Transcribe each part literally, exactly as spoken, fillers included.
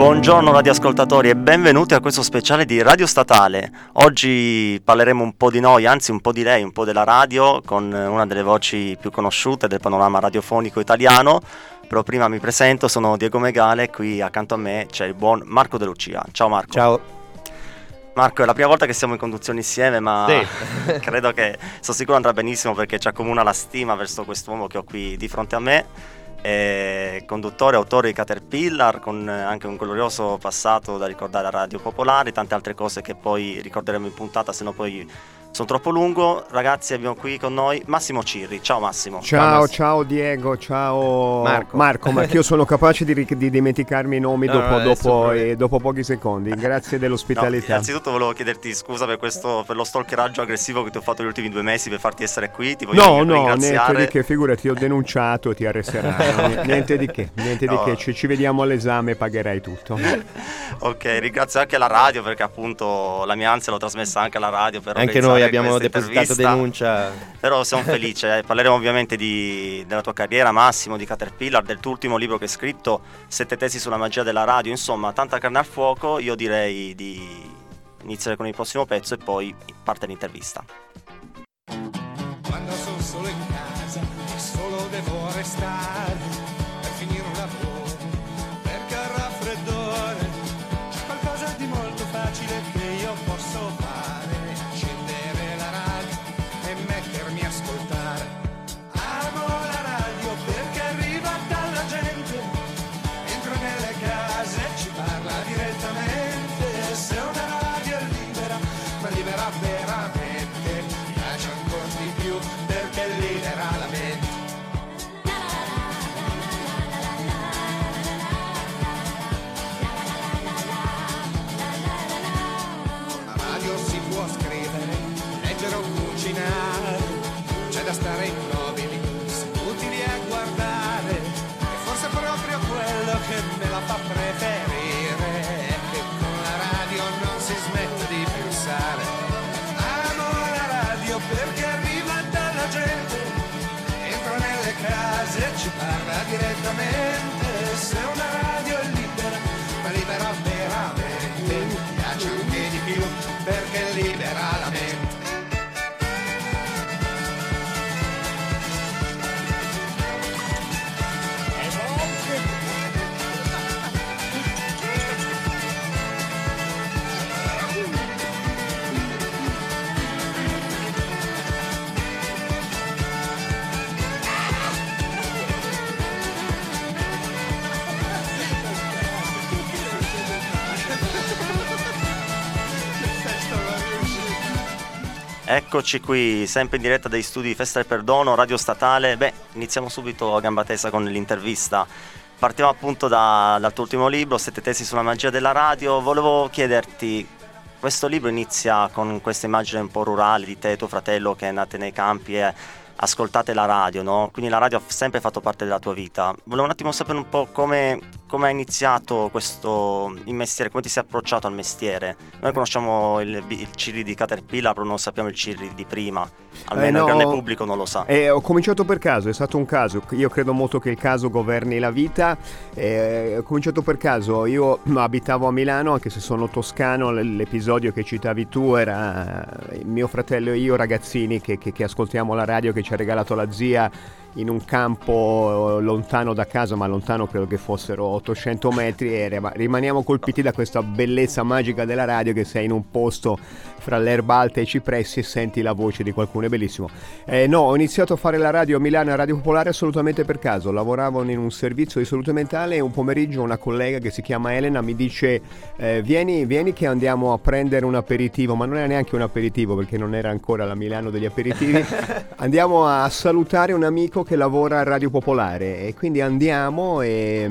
Buongiorno radioascoltatori e benvenuti a questo speciale di Radio Statale. Oggi parleremo un po' di noi, anzi un po' di lei, un po' della radio, con una delle voci più conosciute del panorama radiofonico italiano. Però prima mi presento, sono Diego Megale, qui accanto a me c'è il buon Marco De Lucia. Ciao Marco. Ciao. Marco, è la prima volta che siamo in conduzione insieme, ma sì. credo che, sono sicuro andrà benissimo perché ci accomuna la stima verso quest'uomo che ho qui di fronte a me. È conduttore e autore di Caterpillar, con anche un glorioso passato da ricordare a Radio Popolare, tante altre cose che poi ricorderemo in puntata, se no poi sono troppo lungo. Ragazzi, abbiamo qui con noi Massimo Cirri. Ciao Massimo. Ciao, ciao, Massimo. ciao Diego, ciao Marco. Marco, ma io sono capace di, di dimenticarmi i nomi no, dopo, no, dopo, eh, dopo pochi secondi. Grazie dell'ospitalità. No, innanzitutto volevo chiederti scusa per questo, per lo stalkeraggio aggressivo che ti ho fatto negli ultimi due mesi per farti essere qui. Ti voglio No, no, ringraziare. niente di che, figurati, ti ho denunciato e ti arresteranno. Niente di che, niente No. di che, ci, ci vediamo all'esame e pagherai tutto. Ok, ringrazio anche la radio perché appunto la mia ansia l'ho trasmessa anche alla radio per Anche noi abbiamo questa depositato denuncia. Però siamo felici, eh. Parleremo ovviamente di, della tua carriera, Massimo, di Caterpillar, del tuo ultimo libro che hai scritto, Sette tesi sulla magia della radio, insomma tanta carne al fuoco. Io direi di iniziare con il prossimo pezzo e poi parte l'intervista. Quando sono solo in casa e solo devo restare per finire un lavoro, perché al raffreddore c'è qualcosa di molto facile che io posso fare: accendere la radio e mettermi a ascoltare. Amo la radio perché arriva dalla gente, entra nelle case e ci parla direttamente. Se una radio è libera, ma libera veramente, mi piace ancora di più perché libera la mente. Con la radio si può scrivere, leggere o cucinare, c'è da stare immobili, utili a guardare, e forse proprio quello che me la fa preferire è che con la radio non si smette di pensare. Amo la radio perché arriva dalla gente, entra nelle case e ci parla direttamente. Se una radio è libera, ma libera veramente, mi piace anche di più perché libera la mente. Eccoci qui, sempre in diretta dai studi di Festa del Perdono, Radio Statale. Beh, iniziamo subito a gamba tesa con l'intervista. Partiamo appunto da, dal tuo ultimo libro, Sette tesi sulla magia della radio. Volevo chiederti, questo libro inizia con questa immagine un po' rurale di te e tuo fratello che andate nei campi e ascoltate la radio, no? Quindi la radio ha sempre fatto parte della tua vita. Volevo un attimo sapere un po' come, come hai iniziato questo il mestiere, come ti sei approcciato al mestiere. Noi conosciamo il, il Cirri di Caterpillar, però non sappiamo il Cirri di prima, almeno Eh no, il grande pubblico non lo sa. Eh, ho cominciato per caso, è stato un caso. Io credo molto che il caso governi la vita. Eh, ho cominciato per caso, io abitavo a Milano, anche se sono toscano. L'episodio che citavi tu era mio fratello e io ragazzini che, che, che ascoltiamo la radio, che ci ha regalato la zia in un campo lontano da casa, ma lontano credo che fossero ottocento metri, e rimaniamo colpiti da questa bellezza magica della radio, che sei in un posto fra l'erba alta e i cipressi e senti la voce di qualcuno, è bellissimo. Eh, no, ho iniziato a fare la radio a Milano, a Radio Popolare, assolutamente per caso. Lavoravo in un servizio di salute mentale e un pomeriggio una collega che si chiama Elena mi dice eh, vieni, vieni che andiamo a prendere un aperitivo, ma non era neanche un aperitivo perché non era ancora la Milano degli aperitivi. Andiamo a salutare un amico che lavora a Radio Popolare, e quindi andiamo e...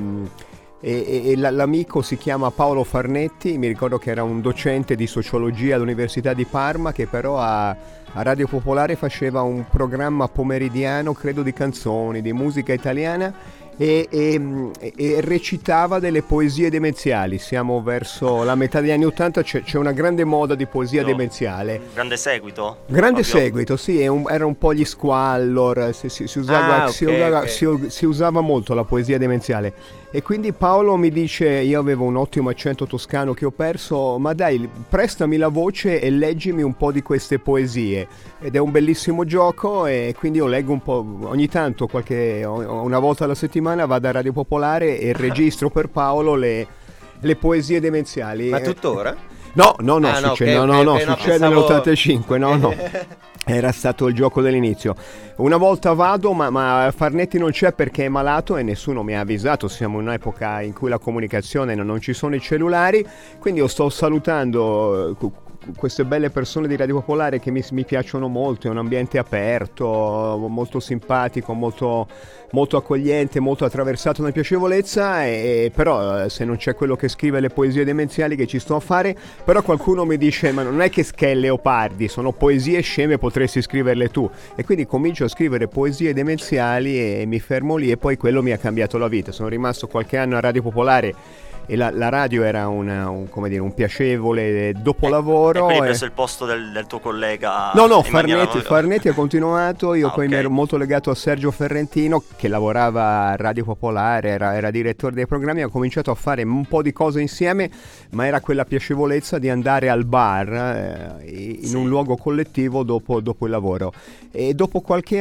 E, e l'amico si chiama Paolo Farnetti, mi ricordo che era un docente di sociologia all'Università di Parma, che però a, a Radio Popolare faceva un programma pomeridiano, credo di canzoni, di musica italiana, e, e, e recitava delle poesie demenziali. Siamo verso la metà degli anni ottanta, c'è, c'è una grande moda di poesia No. demenziale. Grande seguito? Grande Proprio- seguito, sì, è un- era un po' gli squallor, si, si- si usava, Ah, si ok, usava- ok. si- si usava molto la poesia demenziale. E quindi Paolo mi dice, io avevo un ottimo accento toscano che ho perso, ma dai, prestami la voce e leggimi un po' di queste poesie. Ed è un bellissimo gioco, e quindi io leggo un po', ogni tanto, qualche, una volta alla settimana vado a Radio Popolare e registro per Paolo le, le poesie demenziali. Ma Eh, tuttora? No, no, no, Ah, no, succede, ok, no, no, ok, no, ok, no, succede pensavo- nell'ottantacinque, no, no. Era stato il gioco dell'inizio. Una volta vado, ma, ma Farnetti non c'è perché è malato e nessuno mi ha avvisato. Siamo in un'epoca in cui la comunicazione non, non ci sono i cellulari, quindi io sto salutando eh, cu- queste belle persone di Radio Popolare che mi, mi piacciono molto. È un ambiente aperto, molto simpatico, molto, molto accogliente, molto attraversato nella piacevolezza, e, però eh, se non c'è quello che scrive le poesie demenziali che ci sto a fare, però qualcuno mi dice ma non è che Schè Leopardi, sono poesie sceme, potresti scriverle tu, e quindi comincio a scrivere poesie demenziali e mi fermo lì, e poi quello mi ha cambiato la vita. Sono rimasto qualche anno a Radio Popolare e la, la radio era una, un, come dire, un piacevole dopolavoro. E quindi hai e- preso il posto del, del tuo collega? No, no, in maniera- Farnetti, Farnetti ha continuato, io Ah, poi ok. mi ero molto legato a Sergio Ferrentino che lavorava a Radio Popolare, era, era direttore dei programmi, ho cominciato a fare un po' di cose insieme, ma era quella piacevolezza di andare al bar eh, in Sì. un luogo collettivo dopo, dopo il lavoro. E dopo qualche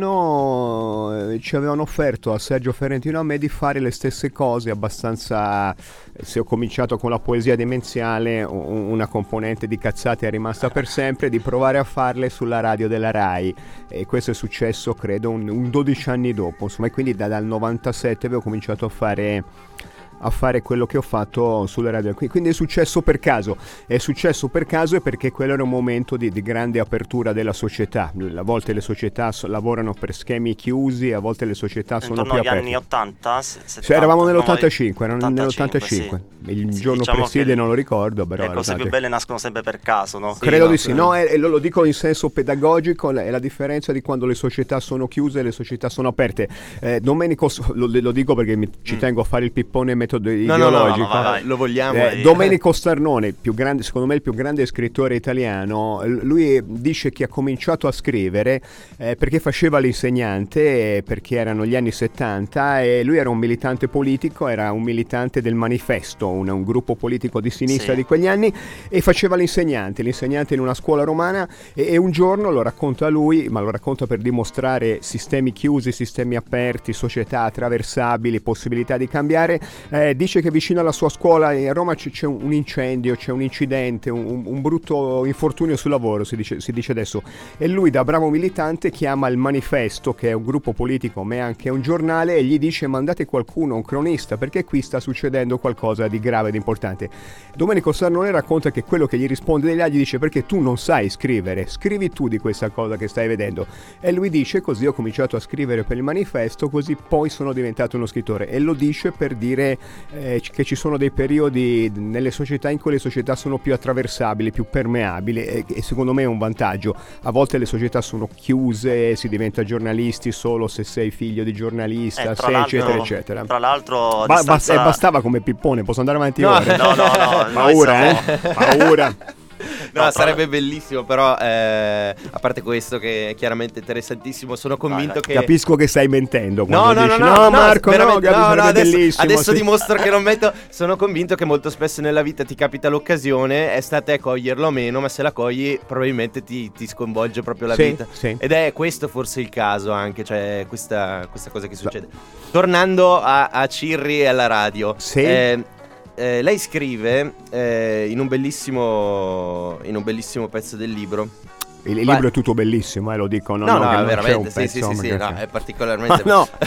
anno eh, ci avevano offerto a Sergio Ferrentino e a me di fare le stesse cose abbastanza. Se ho cominciato con la poesia demenziale, un- una componente di cazzate è rimasta per sempre, di provare a farle sulla radio della Rai, e questo è successo credo un, un dodici anni dopo, insomma, e quindi da- dal novantasette avevo cominciato a fare a fare quello che ho fatto sulla radio. Qui- quindi è successo per caso, è successo per caso e perché quello era un momento di, di grande apertura della società. A volte le società so- lavorano per schemi chiusi, a volte le società sono Intorno più agli aperte. anni ottanta? se- settanta? Cioè, eravamo No, nell'ottantacinque, erano ottantacinque, nell'ottantacinque. sì. Il Sì, giorno diciamo preside che non lo ricordo, però Le era cose più ottanta- belle nascono sempre per caso, no? Sì, Credo no, di sì, sì. no, e, e lo, lo dico in senso pedagogico, è la differenza di quando le società sono chiuse e le società sono aperte. Eh, Domenico, lo, lo dico perché mi- ci Mm. tengo a fare il pippone metodo No, no, no, no, ideologico. ma vai. lo vogliamo. Eh, eh. Domenico Starnone, più grande, secondo me il più grande scrittore italiano, l- lui dice che ha cominciato a scrivere eh, perché faceva l'insegnante, eh, perché erano gli anni settanta e lui era un militante politico, era un militante del Manifesto, un, un gruppo politico di sinistra Sì. di quegli anni, e faceva l'insegnante, l'insegnante in una scuola romana, e, e un giorno, lo racconta lui, ma lo racconta per dimostrare sistemi chiusi, sistemi aperti, società attraversabili, possibilità di cambiare, eh, dice che vicino alla sua scuola a Roma c- c'è un, un incendio, c'è un incidente, un, un brutto infortunio sul lavoro, si dice, si dice adesso, e lui da bravo militante chiama il Manifesto, che è un gruppo politico ma è anche un giornale, e gli dice mandate qualcuno, un cronista, perché qui sta succedendo qualcosa di grave, di importante. Domenico Sarnone racconta che quello che gli risponde degli altri gli dice perché tu non sai scrivere, scrivi tu di questa cosa che stai vedendo, e lui dice così ho cominciato a scrivere per il Manifesto, così poi sono diventato uno scrittore, e lo dice per dire eh, che ci sono dei periodi nelle società in cui le società sono più attraversabili, più permeabili, e, e secondo me è un vantaggio. A volte le società sono chiuse, si diventa giornalisti solo se sei figlio di giornalista, Eh, tra sei, l'altro- eccetera eccetera. Tra l'altro a Ba- distanza- basta- bastava come pippone, posso andare avanti No, ore. No, no, no, noi Paura, siamo- eh? Paura. No, No, sarebbe bellissimo, però eh, a parte questo che è chiaramente interessantissimo, sono convinto vai. che... Capisco che stai mentendo No, quando no, no, dici no, no, no, Marco, no, veramente- Gabi, no, no, sarebbe adesso, bellissimo, adesso sì. dimostro che non metto. Sono convinto che molto spesso nella vita ti capita l'occasione, è sta a te coglierlo o meno, ma se la cogli probabilmente ti, ti sconvolge proprio la Sì, vita. sì. Ed è questo forse il caso anche, cioè questa, questa cosa che succede. Tornando a, a Cirri e alla radio. Sì. eh, eh, lei scrive eh, in un bellissimo in un bellissimo pezzo del libro. Il, il Beh. libro è tutto bellissimo, eh, lo dico, no, No, no, no, che non c'è veramente, un sì, pezzo, sì, sì, sì, perché- no, è particolarmente Ma no.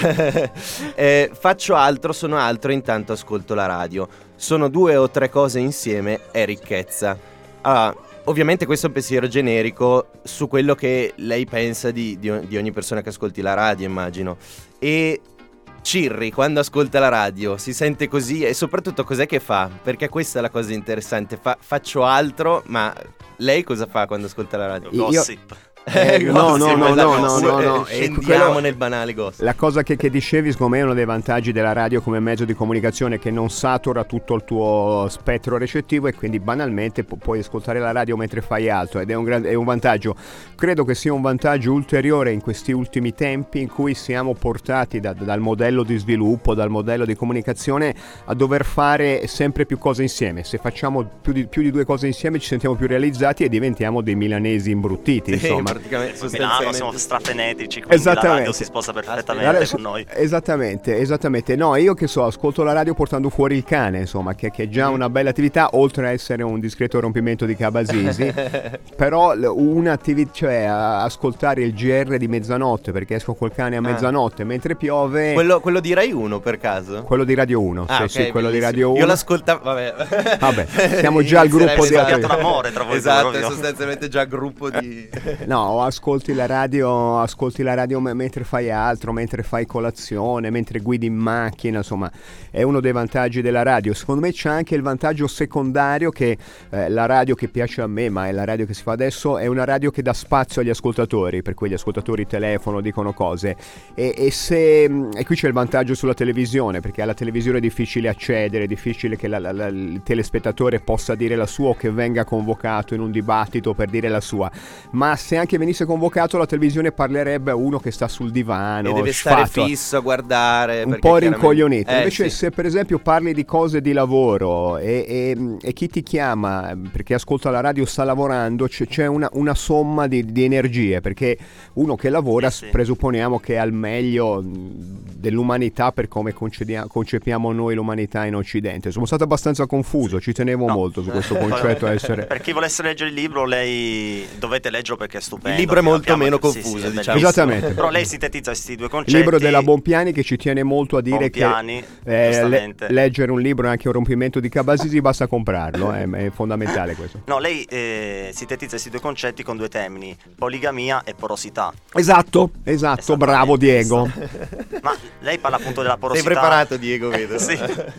Eh, faccio altro, sono altro, intanto ascolto la radio. Sono due o tre cose insieme, è ricchezza. Allora, ovviamente questo è un pensiero generico su quello che lei pensa di, di, di ogni persona che ascolti la radio, immagino. E Cirri, quando ascolta la radio, si sente così, e soprattutto cos'è che fa? Perché questa è la cosa interessante. Fa- faccio altro, ma lei cosa fa quando ascolta la radio? Io- Gossip. Eh, no, no, no, no, no, no, no. Scendiamo quello- nel banale gossip. La cosa che, che dicevi, secondo me, è uno dei vantaggi della radio come mezzo di comunicazione, che non satura tutto il tuo spettro recettivo e quindi banalmente pu- puoi ascoltare la radio mentre fai altro, ed è un, gran- è un vantaggio. Credo che sia un vantaggio ulteriore in questi ultimi tempi in cui siamo portati da- dal modello di sviluppo, dal modello di comunicazione a dover fare sempre più cose insieme. Se facciamo più di, più di due cose insieme ci sentiamo più realizzati e diventiamo dei milanesi imbruttiti, Sì, insomma. praticamente, Milano sostanzialmente. siamo strafrenetici, quindi la Esattamente. radio si sposa perfettamente La- con noi. Esattamente, esattamente. No, io che so, ascolto la radio portando fuori il cane, insomma, che, che è già una bella attività, oltre a essere un discreto rompimento di cabasisi. Però l- un'attività, cioè a- ascoltare il G R di mezzanotte, perché esco col cane a Ah. mezzanotte mentre piove. Quello, quello di Rai uno per caso? Quello di Radio uno, Ah, sì, ok, sì, quello di bellissimo. Radio uno. Io l'ascoltavo, vabbè. Vabbè, siamo già al gruppo di Inizierebbe Radio- scoppiato l'amore tra voi due, Esatto, è proprio. sostanzialmente già gruppo di... No, ascolti la radio, ascolti la radio me- mentre fai altro, mentre fai colazione, mentre guidi in macchina, insomma, è uno dei vantaggi della radio. Secondo me c'è anche il vantaggio secondario che eh, la radio che piace a me, ma è la radio che si fa adesso, è una radio che dà spazio agli ascoltatori, per cui gli ascoltatori telefono, dicono cose. E, e se e qui c'è il vantaggio sulla televisione, perché alla televisione è difficile accedere, è difficile che la- la- la- il telespettatore possa dire la sua o che venga convocato in un dibattito per dire la sua. Ma se anche venisse convocato, la televisione parlerebbe a uno che sta sul divano E deve stare sfatto, fisso a guardare, un perché po' chiaramente- rincoglionito. Eh, Invece sì. se per esempio parli di cose di lavoro e, e- e chi ti chiama perché ascolta la radio sta lavorando, c'è, c'è una, una somma di, di energie, perché uno che lavora Sì, sì. presupponiamo che è al meglio mh, dell'umanità per come concedia- concepiamo noi l'umanità in Occidente. Sono stato abbastanza confuso, ci tenevo No. molto su questo concetto a essere... Per chi volesse leggere il libro, lei dovete leggerlo perché è stupendo. Il libro è molto Capiamo- meno sì, sì, confuso, è diciamo. bellissimo. Esattamente. Però lei sintetizza questi due Il concetti. libro della Bonpiani, che ci tiene molto a dire Bonpiani, che eh, giustamente. le- leggere un libro è anche un rompimento di cabasisi, basta comprarlo, è, è fondamentale questo. No, lei eh, sintetizza questi due concetti con due termini: poligamia e porosità. Esatto, esatto, Esattamente. bravo Diego. Ma lei parla appunto della Sei porosità. preparato, Diego, vedo. Sì.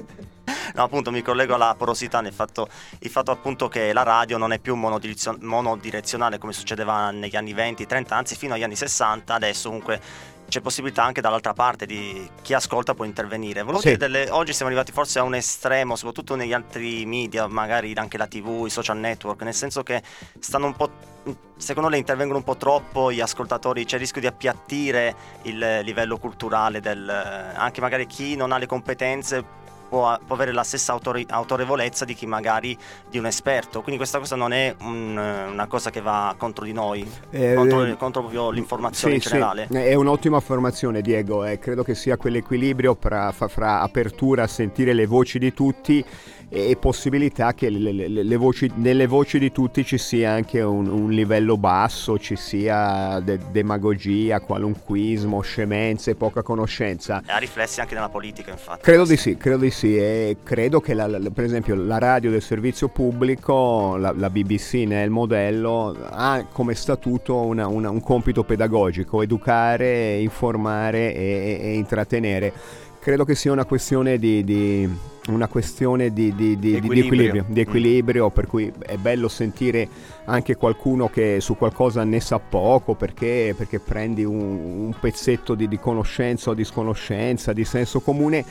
No, appunto mi collego alla porosità nel fatto, il fatto appunto che la radio non è più monodirizio- monodirezionale come succedeva negli anni venti trenta, anzi fino agli anni sessanta. Adesso comunque c'è possibilità anche dall'altra parte di chi ascolta può intervenire. Volevo Sì. dire delle- oggi siamo arrivati forse a un estremo, soprattutto negli altri media, magari anche la tivù, i social network, nel senso che stanno un po', secondo lei intervengono un po' troppo gli ascoltatori, c'è il rischio di appiattire il livello culturale del, anche magari chi non ha le competenze può, può avere la stessa autori- autorevolezza di chi magari di un esperto, quindi questa cosa non è un- una cosa che va contro di noi, Eh, contro, eh, contro proprio l'informazione in Sì, generale. sì, è un'ottima affermazione Diego, eh, credo che sia quell'equilibrio fra, fra- fra apertura a sentire le voci di tutti e possibilità che le, le- le voci, nelle voci di tutti ci sia anche un, un livello basso, ci sia de- demagogia, qualunquismo, scemenze, poca conoscenza. E ha riflessi anche nella politica, infatti. Credo di sì, credo di sì, e credo che la- la- per esempio la radio del servizio pubblico, la, la B B C nel modello, ha come statuto una- una- un compito pedagogico: educare, informare e, e intrattenere. Credo che sia una questione di, di- una questione di, di- di- di- di Equilibrio. equilibrio, di equilibrio, per cui è bello sentire anche qualcuno che su qualcosa ne sa poco, perché, perché prendi un, un pezzetto di, di conoscenza o di sconoscenza, di senso comune.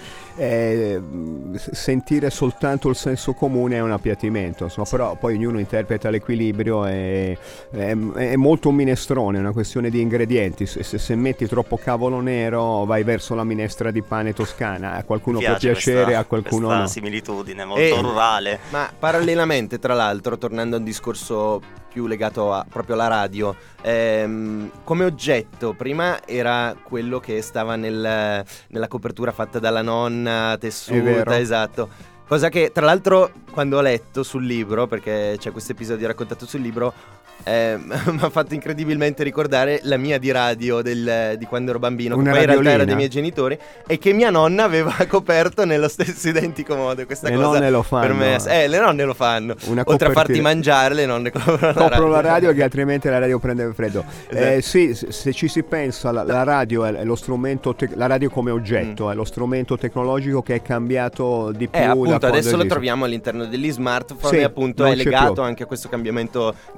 eh, s- sentire soltanto il senso comune è un appiattimento, insomma, però poi ognuno interpreta l'equilibrio, e è, è molto un minestrone, è una questione di ingredienti. Se, se, se metti troppo cavolo nero vai verso la minestra di pane toscana, a qualcuno Mi può piace piacere, questa, a qualcuno questa no. similitudine molto E- rurale. Ma parallelamente, tra l'altro, tornando a un discorso più legato a, proprio alla radio, ehm, come oggetto prima era quello che stava nel- nella copertura fatta dalla nonna, È tessuta, vero. esatto. Cosa che tra l'altro quando ho letto sul libro, perché c'è questo episodio raccontato sul libro, eh, mi ha fatto incredibilmente ricordare la mia di radio del- di quando ero bambino, che Una poi in realtà era radiolina. dei miei genitori, e che mia nonna aveva coperto nello stesso identico modo. Questa Le cosa nonne lo fanno. per me, eh, le nonne lo fanno. Una Oltre a farti copertina. mangiare, le nonne coprono Copro la radio che altrimenti la radio prende freddo. Esatto. Eh, sì, se se ci si pensa, la, la radio è, è lo strumento, tec- la radio come oggetto Mm. è lo strumento tecnologico che è cambiato di più. Eh, da appunto, quando adesso lo esiste. troviamo all'interno degli smartphone Sì, e appunto non è c'è legato più. anche a questo cambiamento di società.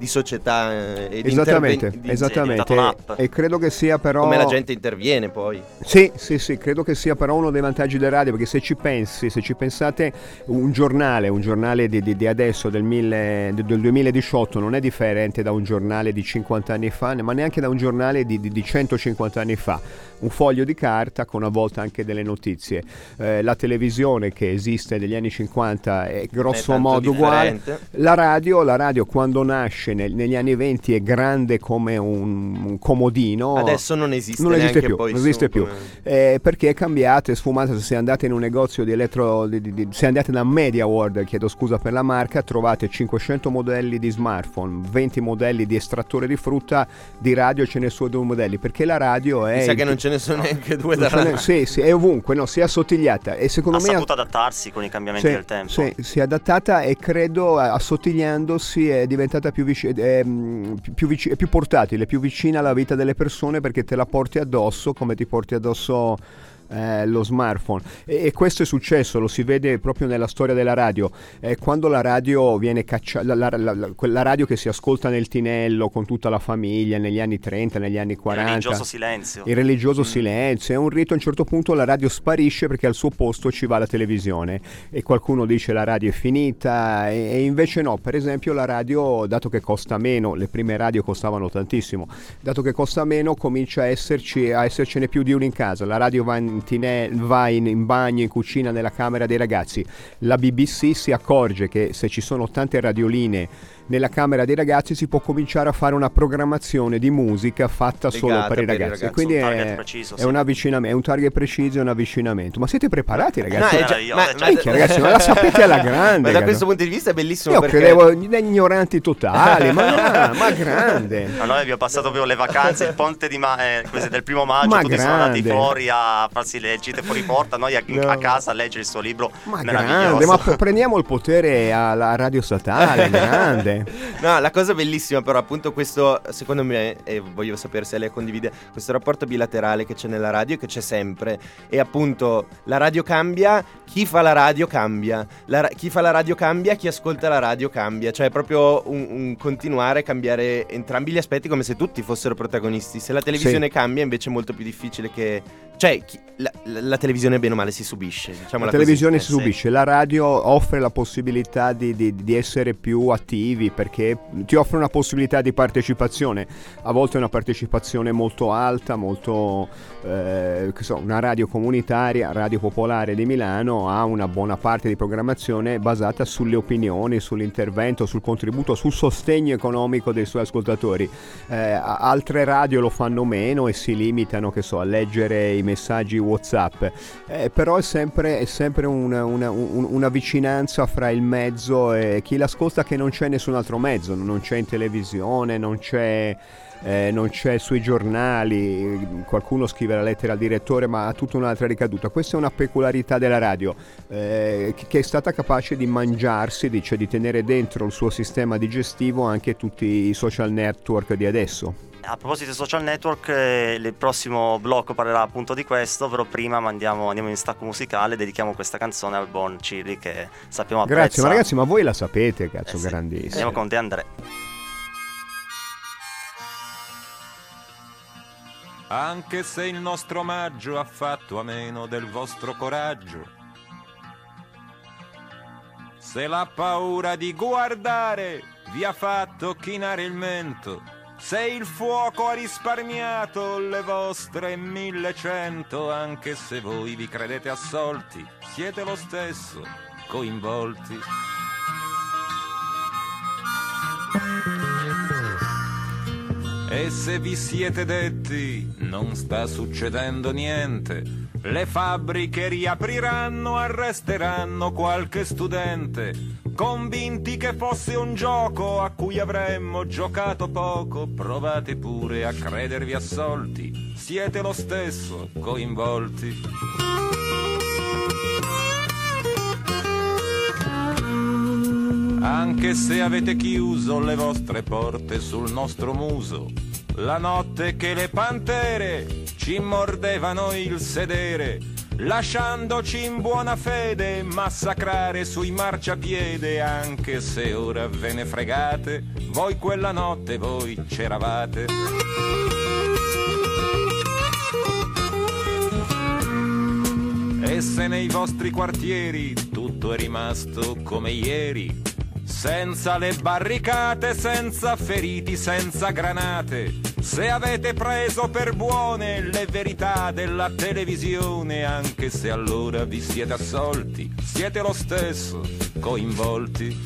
diretta eh, ed Esattamente, interven- di- esattamente. un'app. E credo che sia però... come la gente interviene poi. Sì, sì, sì, credo che sia però uno dei vantaggi del radio, perché se ci pensi, se ci pensate, un giornale, un giornale di, di, di adesso, del, mille, del duemiladiciotto, non è differente da un giornale di cinquanta anni fa, ma neanche da un giornale di, di, di centocinquanta anni fa. Un foglio di carta con a volte anche delle notizie. Eh, la televisione che esiste negli anni cinquanta è grosso È tanto modo uguale. differente. La radio, la radio quando nasce nel- negli anni venti è grande come un, un comodino. Adesso non esiste, non esiste neanche più, poi non esiste su più. come- Eh, perché è cambiata, è sfumata. Se andate in un negozio di elettro, di, di, di, se andate da Media World, chiedo scusa per la marca, trovate cinquecento modelli di smartphone, venti modelli di estrattore di frutta, di radio ce ne sono due modelli, perché la radio è... Mi sa il- che non ce ne sono neanche due da non ce ne- sì, sì, è ovunque, no, si è assottigliata e secondo Ha me saputo adattarsi con i cambiamenti sì, del tempo. sì, si è adattata e credo eh, assottigliandosi è diventata più, vici- è, mm, più, più vici- è più portatile, più vicina alla vita delle persone, perché te la porti addosso come ti porti addosso eh, lo smartphone. E, e questo è successo, lo si vede proprio nella storia della radio. Eh, quando la radio viene cacciata, la, la, la, la- quella radio che si ascolta nel tinello con tutta la famiglia negli anni trenta, negli anni Il quaranta, religioso silenzio. il religioso silenzio, è un rito. A un certo punto la radio sparisce perché al suo posto ci va la televisione e qualcuno dice la radio è finita e, e invece no. Per esempio la radio, dato che costa meno, le prime radio costavano tantissimo, dato che costa meno comincia a esserci a essercene più di uno in casa. La radio va in, tine- va in, in bagno, in cucina, nella camera dei ragazzi. La B B C si accorge che se ci sono tante radioline nella camera dei ragazzi si può cominciare a fare una programmazione di musica fatta solo Legata per i per i ragazzi. ragazzi. E quindi Un target è, preciso, è sì. un avvicinamento, è un target preciso e un avvicinamento. Ma siete preparati, ragazzi? No, è già- io- ma- cioè, ma- Minchia, ragazzi, ma la sapete alla grande. Ma da cazzo. questo punto di vista è bellissimo, Io perché credevo gli ignoranti totali, ma, ma grande. Ma noi abbiamo passato proprio le vacanze, il ponte di ma- eh, queste del primo maggio, Ma tutti sono andati grande. fuori a farsi le gite fuori porta, noi a, No. a casa a leggere il suo libro Ma meraviglioso. grande, ma p- prendiamo il potere alla radio statale, grande. No, la cosa bellissima però appunto questo, secondo me, e voglio sapere se lei condivide, questo rapporto bilaterale che c'è nella radio e che c'è sempre. E appunto la radio cambia, chi fa la radio cambia, la ra- chi fa la radio cambia, chi ascolta la radio cambia. Cioè è proprio un, un continuare a cambiare entrambi gli aspetti, come se tutti fossero protagonisti. Se la televisione Sì. cambia invece è molto più difficile che... Cioè chi- la, la- la televisione bene o male si subisce, diciamola La televisione così. si eh, sì. subisce, la radio offre la possibilità di, di- di essere più attivi, perché ti offre una possibilità di partecipazione, a volte una partecipazione molto alta, molto eh, che so, una radio comunitaria, Radio Popolare di Milano ha una buona parte di programmazione basata sulle opinioni, sull'intervento, sul contributo, sul sostegno economico dei suoi ascoltatori. Eh, a- altre radio lo fanno meno e si limitano, che so, a leggere i messaggi WhatsApp. Eh, però è sempre, è sempre una, una- un- una vicinanza fra il mezzo e chi l'ascolta, che non c'è nessun altro mezzo, non c'è in televisione, non c'è, eh, non c'è sui giornali, qualcuno scrive la lettera al direttore, ma ha tutta un'altra ricaduta. Questa è una peculiarità della radio, eh, che è stata capace di mangiarsi, di, cioè di tenere dentro il suo sistema digestivo anche tutti i social network di adesso. A proposito di social network, eh, il prossimo blocco parlerà appunto di questo, però prima mandiamo, andiamo in stacco musicale, dedichiamo questa canzone al buon Ciri che sappiamo apprezza. Grazie, ma ragazzi, ma voi la sapete, cazzo, Eh sì. grandissimo. Andiamo con te, Andrea. Anche se il nostro omaggio ha fatto a meno del vostro coraggio, se la paura di guardare vi ha fatto chinare il mento, se il fuoco ha risparmiato le vostre millecento, anche se voi vi credete assolti, siete lo stesso coinvolti. E se vi siete detti non sta succedendo niente, le fabbriche riapriranno, arresteranno qualche studente, convinti che fosse un gioco a cui avremmo giocato poco, provate pure a credervi assolti, siete lo stesso coinvolti. Anche se avete chiuso le vostre porte sul nostro muso, la notte che le pantere ci mordevano il sedere, lasciandoci in buona fede massacrare sui marciapiede, anche se ora ve ne fregate, voi quella notte voi c'eravate. E se nei vostri quartieri tutto è rimasto come ieri, senza le barricate, senza feriti, senza granate, se avete preso per buone le verità della televisione, anche se allora vi siete assolti, siete lo stesso coinvolti.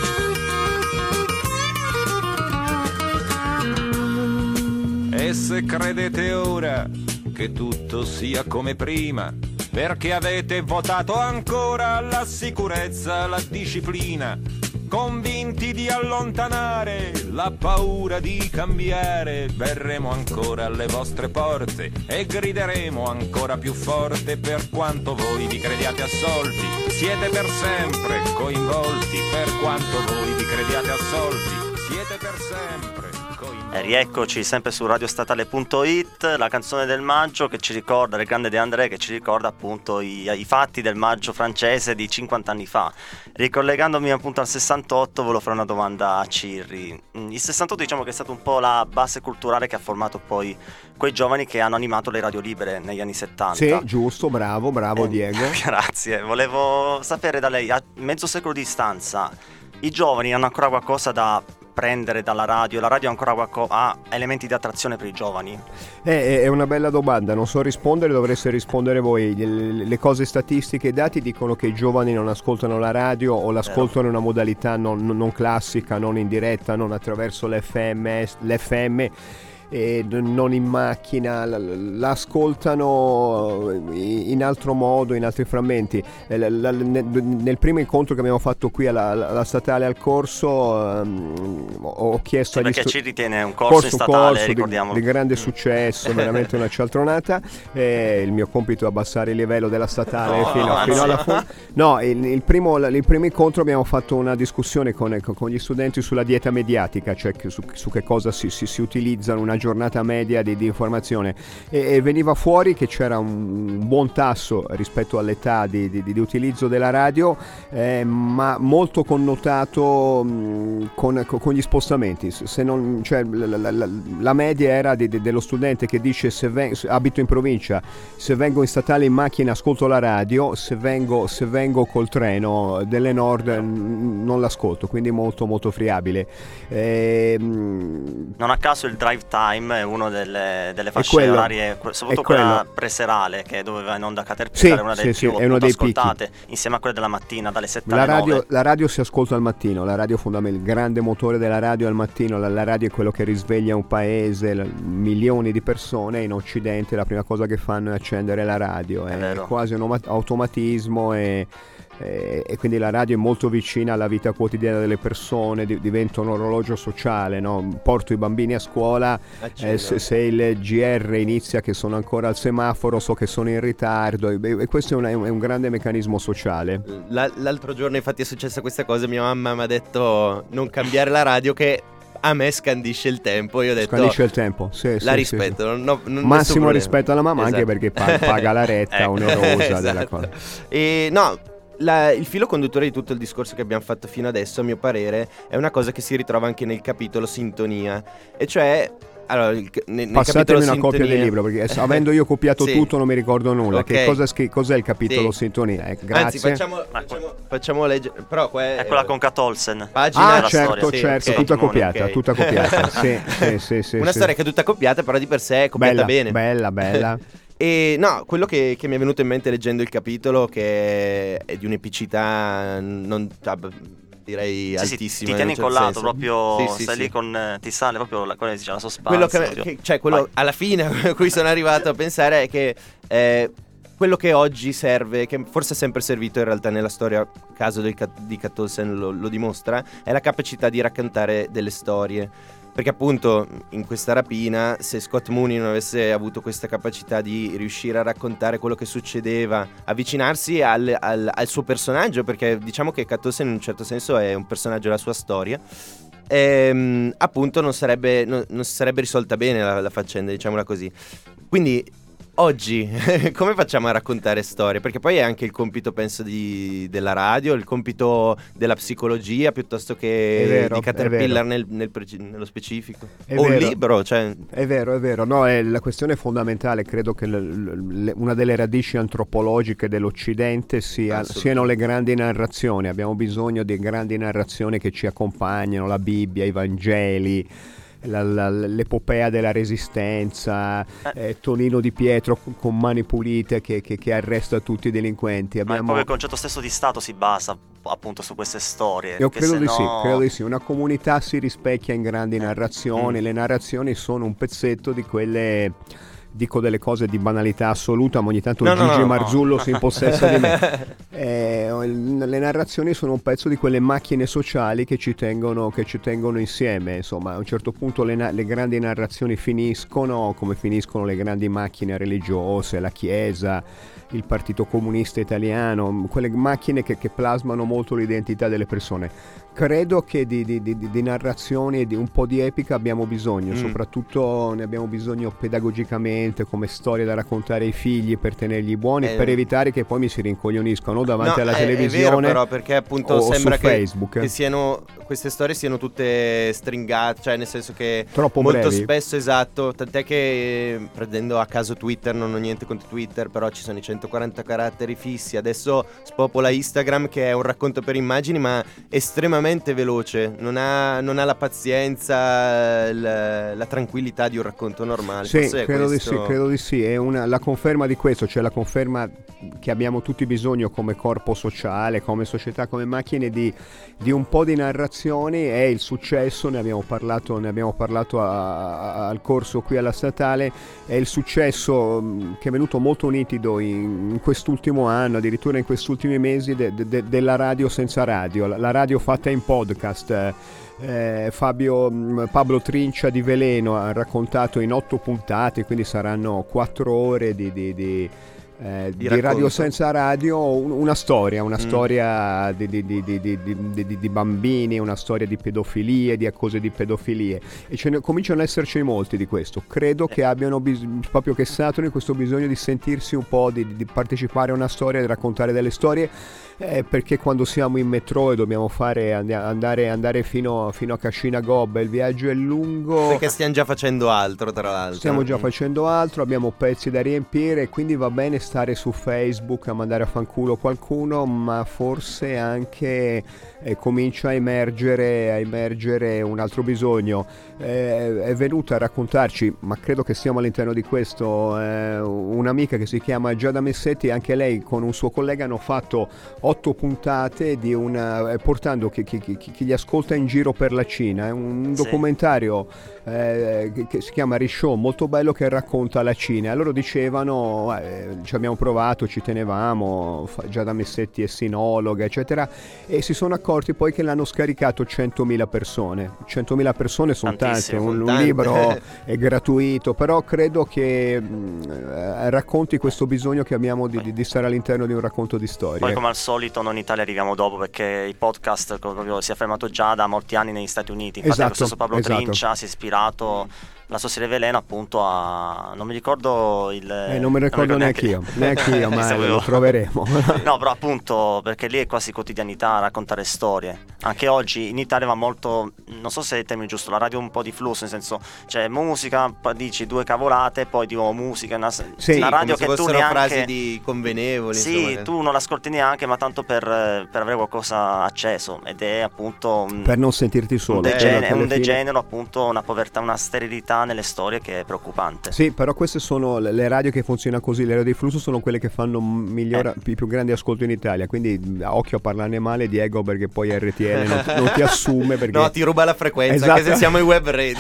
E se credete ora che tutto sia come prima, perché avete votato ancora la sicurezza, la disciplina, convinti di allontanare la paura di cambiare, verremo ancora alle vostre porte e grideremo ancora più forte, per quanto voi vi crediate assolti, siete per sempre coinvolti, per quanto voi vi crediate assolti, siete per sempre coinvolti. E rieccoci sempre su radiostatale punto it, la canzone del maggio che ci ricorda, il grande De André, che ci ricorda appunto i, i fatti del maggio francese di cinquanta anni fa. Ricollegandomi appunto al sessantotto, volevo fare una domanda a Cirri. Il sessantotto diciamo che è stato un po' la base culturale che ha formato poi quei giovani che hanno animato le radio libere negli anni settanta. Sì, giusto, bravo, bravo eh, Diego. Grazie, volevo sapere da lei, a mezzo secolo di distanza, i giovani hanno ancora qualcosa da prendere dalla radio? La radio ancora qualco- ha elementi di attrazione per i giovani? Eh, è una bella domanda, non so rispondere, dovreste rispondere voi. Le, le cose statistiche e i dati dicono che i giovani non ascoltano la radio o l'ascoltano in una modalità non, non classica, non in diretta, non attraverso l'F M, l'F M e non in macchina, l'ascoltano in altro modo, in altri frammenti. Nel primo incontro che abbiamo fatto qui alla, alla statale al corso um, ho chiesto sì, agli perché stu- ci ritiene un corso, corso in statale, corso ricordiamo, di, di grande successo, veramente una cialtronata. Eh, il mio compito è abbassare il livello della statale no, fino, no, fino no. alla fine. No, il, il, primo, il primo incontro abbiamo fatto una discussione con, con gli studenti sulla dieta mediatica, cioè su, su che cosa si, si, si utilizzano una giornata media di, di informazione, e, e veniva fuori che c'era un buon tasso rispetto all'età di, di, di utilizzo della radio, eh, ma molto connotato mh, con, con gli spostamenti. Se non, cioè, la, la, la media era di, di, dello studente che dice: se, ven- se abito in provincia, se vengo in statale in macchina ascolto la radio, se vengo, se vengo col treno delle Nord n- non l'ascolto, quindi molto molto friabile. Eh, non a caso il drive time è uno delle, delle fasce quello, orarie, soprattutto quella preserale, che doveva in onda Caterpillar, sì, è una delle sì, più sì, è uno dei ascoltate, picchi, insieme a quelle della mattina dalle sette la alle radio, nove. La radio si ascolta al mattino, la radio fondamentale, il grande motore della radio al mattino, la, la radio è quello che risveglia un paese, la, milioni di persone. In Occidente la prima cosa che fanno è accendere la radio, è, è quasi un automatismo, e e quindi la radio è molto vicina alla vita quotidiana delle persone, diventa un orologio sociale, no? Porto i bambini a scuola, eh, se, se il G R inizia che sono ancora al semaforo, so che sono in ritardo, e, e questo è un, è un grande meccanismo sociale. L- l'altro giorno infatti è successa questa cosa, mia mamma mi ha detto non cambiare la radio che a me scandisce il tempo. Io ho detto scandisce il tempo, sì, la sì, rispetto, sì. Non, non, non massimo rispetto alla mamma, esatto. Anche perché paga, paga la retta, ecco. onerosa Esatto. della cosa. E no, La, il filo conduttore di tutto il discorso che abbiamo fatto fino adesso, a mio parere, è una cosa che si ritrova anche nel capitolo sintonia, e cioè allora, il, nel, nel passatemi una sintonia... copia del libro, perché avendo io copiato sì. tutto non mi ricordo nulla. Okay. Che cosa, che cos'è il capitolo sì. sintonia? Eh, grazie. Anzi, facciamo, facciamo, facciamo leggere. Però qua è, è quella con Kat Olsen. Pagina ah, la certo, storia. certo, sì, okay. tutta copiata, okay. tutta copiata. sì, sì, sì, sì, una sì. storia che è tutta copiata, però di per sé è copiata bella, bene. Bella, bella. E no, quello che, che mi è venuto in mente leggendo il capitolo, che è di un'epicità non direi sì, altissima, sì, ti tieni certo incollato senso. proprio, sì, sì, stai sì. lì con ti sale proprio la, come si dice, la sospensa. Quello che, che cioè quello Vai. alla fine a cui sono arrivato a pensare è che eh, quello che oggi serve, che forse è sempre servito in realtà nella storia, caso del, di Kat Olsen lo, lo dimostra, è la capacità di raccontare delle storie. Perché appunto in questa rapina, se Scott Mooney non avesse avuto questa capacità di riuscire a raccontare quello che succedeva, avvicinarsi al, al, al suo personaggio, perché diciamo che Kat Olsen in un certo senso è un personaggio della sua storia, ehm, appunto non sarebbe, non, non si sarebbe risolta bene la, la faccenda, diciamola così. Quindi oggi come facciamo a raccontare storie? Perché poi è anche il compito, penso, di, della radio, il compito della psicologia piuttosto che vero, di Caterpillar nel, nel, nello specifico. È o vero. un libro, cioè... È vero, è vero. No, è la questione fondamentale, credo che le, le, una delle radici antropologiche dell'Occidente sia, siano le grandi narrazioni. Abbiamo bisogno di grandi narrazioni che ci accompagnano, la Bibbia, i Vangeli, La, la, l'epopea della resistenza, eh, Tonino Di Pietro con, con mani pulite che, che, che arresta tutti i delinquenti. Ma Abbiamo... proprio il concetto stesso di Stato si basa appunto su queste storie. Io credo di no... sì, credo di sì. Una comunità si rispecchia in grandi narrazioni. Mm. Le narrazioni sono un pezzetto di quelle... Dico delle cose di banalità assoluta, ma ogni tanto no, Gigi no, no, Marzullo no. si impossessa di me. Eh, le narrazioni sono un pezzo di quelle macchine sociali che ci tengono, che ci tengono insieme. Insomma, a un certo punto le, na- le grandi narrazioni finiscono, come finiscono le grandi macchine religiose, la Chiesa, il Partito Comunista Italiano, quelle macchine che, che plasmano molto l'identità delle persone. Credo che di, di, di, di narrazioni e di un po' di epica abbiamo bisogno, mm. soprattutto ne abbiamo bisogno pedagogicamente, come storie da raccontare ai figli per tenerli buoni, eh, per evitare che poi mi si rincoglioniscano davanti no, alla è, televisione. È vero però, perché appunto o, sembra o su che, Facebook. che siano queste storie siano tutte stringate, cioè nel senso che troppo molto brevi. spesso, esatto, tant'è che eh, prendendo a caso Twitter, non ho niente contro Twitter, però ci sono i centoquaranta caratteri fissi. Adesso spopola Instagram, che è un racconto per immagini ma estremamente veloce, non ha, non ha la pazienza, la, la tranquillità di un racconto normale. Sì, Forse credo questo... di sì, credo di sì, è una, la conferma di questo, cioè la conferma che abbiamo tutti bisogno come corpo sociale, come società, come macchine di, di un po' di narrazioni. È il successo, ne abbiamo parlato, ne abbiamo parlato a, a, al corso qui alla Statale, è il successo mh, che è venuto molto nitido in, in quest'ultimo anno, addirittura in questi ultimi mesi de, de, de, della radio senza radio, la, la radio fatta in podcast. Eh, Fabio Pablo Trincia di Veleno ha raccontato in otto puntate, quindi saranno quattro ore di, di, di Eh, di, di radio senza radio, una storia, una mm. storia di, di, di, di, di, di, di bambini, una storia di pedofilie, di accuse di pedofilie, e ce ne cominciano ad esserci molti di questo. Credo che abbiano bis- proprio che saturino questo bisogno di sentirsi un po', di, di partecipare a una storia, di raccontare delle storie, eh, perché quando siamo in metro e dobbiamo fare andare, andare fino, fino a Cascina Gobba, il viaggio è lungo, perché stiamo già facendo altro, tra l'altro stiamo già facendo altro, abbiamo pezzi da riempire, quindi va bene stare su Facebook a mandare a fanculo qualcuno, ma forse anche eh, comincia a emergere a emergere un altro bisogno. Eh, è venuta a raccontarci, ma credo che siamo all'interno di questo, eh, un'amica che si chiama Giada Messetti, anche lei con un suo collega hanno fatto otto puntate di una, eh, portando chi, chi, chi, chi li ascolta in giro per la Cina. È un sì. documentario eh, che, che si chiama Rishow, molto bello, che racconta la Cina. Loro dicevano, eh, ci abbiamo provato, ci tenevamo, Giada Messetti è sinologa, eccetera, e si sono accorti poi che l'hanno scaricato centomila persone. centomila persone sono tante, un, un libro è gratuito, però credo che mh, racconti questo bisogno che abbiamo di, di, di stare all'interno di un racconto di storie. Poi come al solito noi in Italia arriviamo dopo, perché i podcast, come proprio si è fermato già da molti anni negli Stati Uniti. Infatti esatto, lo stesso Pablo esatto. Trincia si è ispirato, la sua serie Veleno, appunto a... non mi ricordo il... Eh, non mi ricordo neanche io, neanche io, ma lo troveremo. No, però appunto perché lì è quasi quotidianità raccontare storie. Anche oggi in Italia va molto, non so se è il termine giusto, la radio è un po' di flusso, nel senso c'è musica, dici due cavolate, poi dico musica, una, sì, una radio che tu neanche... frasi di convenevoli. Sì, insomma. Tu non l'ascolti neanche, ma tanto per, per avere qualcosa acceso, ed è appunto un, per non sentirti solo. Un, degen- eh, un degenero, appunto, una povertà, una sterilità nelle storie che è preoccupante. Sì, però queste sono le radio che funzionano così, le radio di flusso sono quelle che fanno migliora, eh. i più grandi ascolti in Italia, quindi occhio a parlarne male, Diego, perché poi R T L non, non ti assume, perché... No, ti ruba la frequenza, esatto. Anche se siamo in web radio.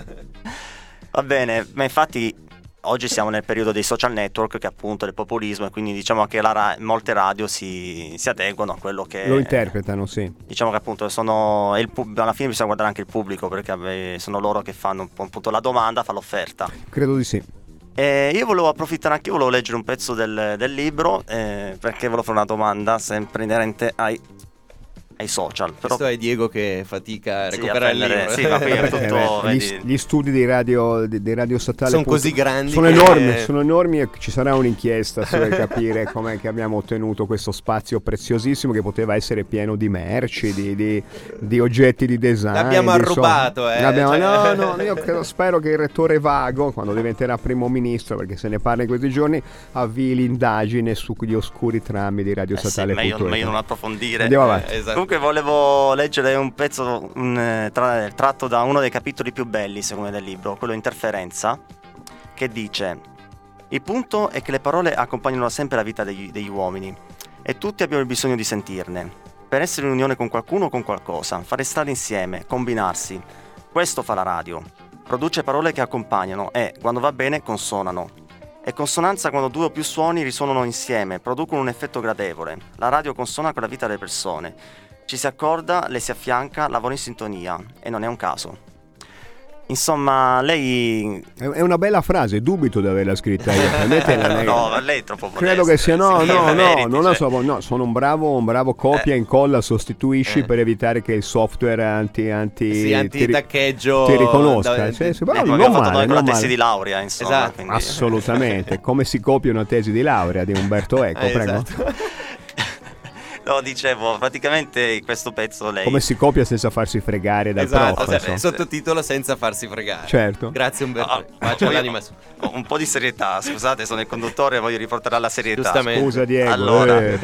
Va bene, ma infatti oggi siamo nel periodo dei social network, che è appunto del populismo, e quindi diciamo che la ra- molte radio si, si adeguano a quello che... Lo interpretano, sì. Diciamo che appunto sono... Il pub- alla fine bisogna guardare anche il pubblico, perché sono loro che fanno un po' appunto la domanda, fa l'offerta. Credo di sì. E io volevo approfittare anche io, volevo leggere un pezzo del, del libro, eh, perché volevo fare una domanda sempre inerente ai... ai ai social. Però Questo è Diego che fatica a sì, recuperare a il prendere- libro. sì, ma qui è tutto, gli, vedi. gli studi di radio, di, di radio statale Sono appunto, così grandi sono che- enormi, sono enormi e ci sarà un'inchiesta per capire com'è che abbiamo ottenuto questo spazio preziosissimo che poteva essere pieno di merci, di, di, di oggetti di design. L'abbiamo di arrubato, eh, L'abbiamo- cioè- No, no, io credo- spero che il rettore Vago, quando diventerà primo ministro, perché se ne parla in questi giorni, avvii l'indagine sugli oscuri trammi di Radio Eh sì, Statale. meglio, meglio non approfondire. Andiamo avanti. Eh, esatto. Comunque volevo leggere un pezzo un, eh, tra- tratto da uno dei capitoli più belli secondo me del libro, quello Interferenza, che dice: il punto è che le parole accompagnano sempre la vita degli, degli uomini e tutti abbiamo il bisogno di sentirne per essere in unione con qualcuno o con qualcosa, fare strada insieme, combinarsi. Questo fa la radio, produce parole che accompagnano e, quando va bene, consonano. È consonanza quando due o più suoni risuonano insieme, producono un effetto gradevole. La radio consona con la vita delle persone. Ci si accorda, le si affianca, lavora in sintonia. E non è un caso. Insomma, lei... È è una bella frase, dubito di averla scritta io. Prendete la- no, ma lei è troppo modesta. Credo che sia no, Sì, no, no, meriti, non la cioè. so, no, sono un bravo, un bravo copia, Eh. incolla, sostituisci Eh. per evitare che il software anti anti Sì, ti, ri- anti-taccheggio ti riconosca. da- Sì, sì, però Ecco, non abbiamo fatto male, noi con la non tesi male. di laurea, insomma. Esatto. quindi- Assolutamente, come si copia una tesi di laurea di Umberto Eco, Eh, prego. esatto. No, dicevo, praticamente questo pezzo lei... Come si copia senza farsi fregare dal Esatto, prof, sì, insomma. sottotitolo senza farsi fregare. Certo. Grazie Umberto. Ah, Bacio poi- all'anima su. Un po' di serietà, scusate, sono il conduttore e voglio riportare alla serietà. Giustamente. Scusa Diego. Allora, eh.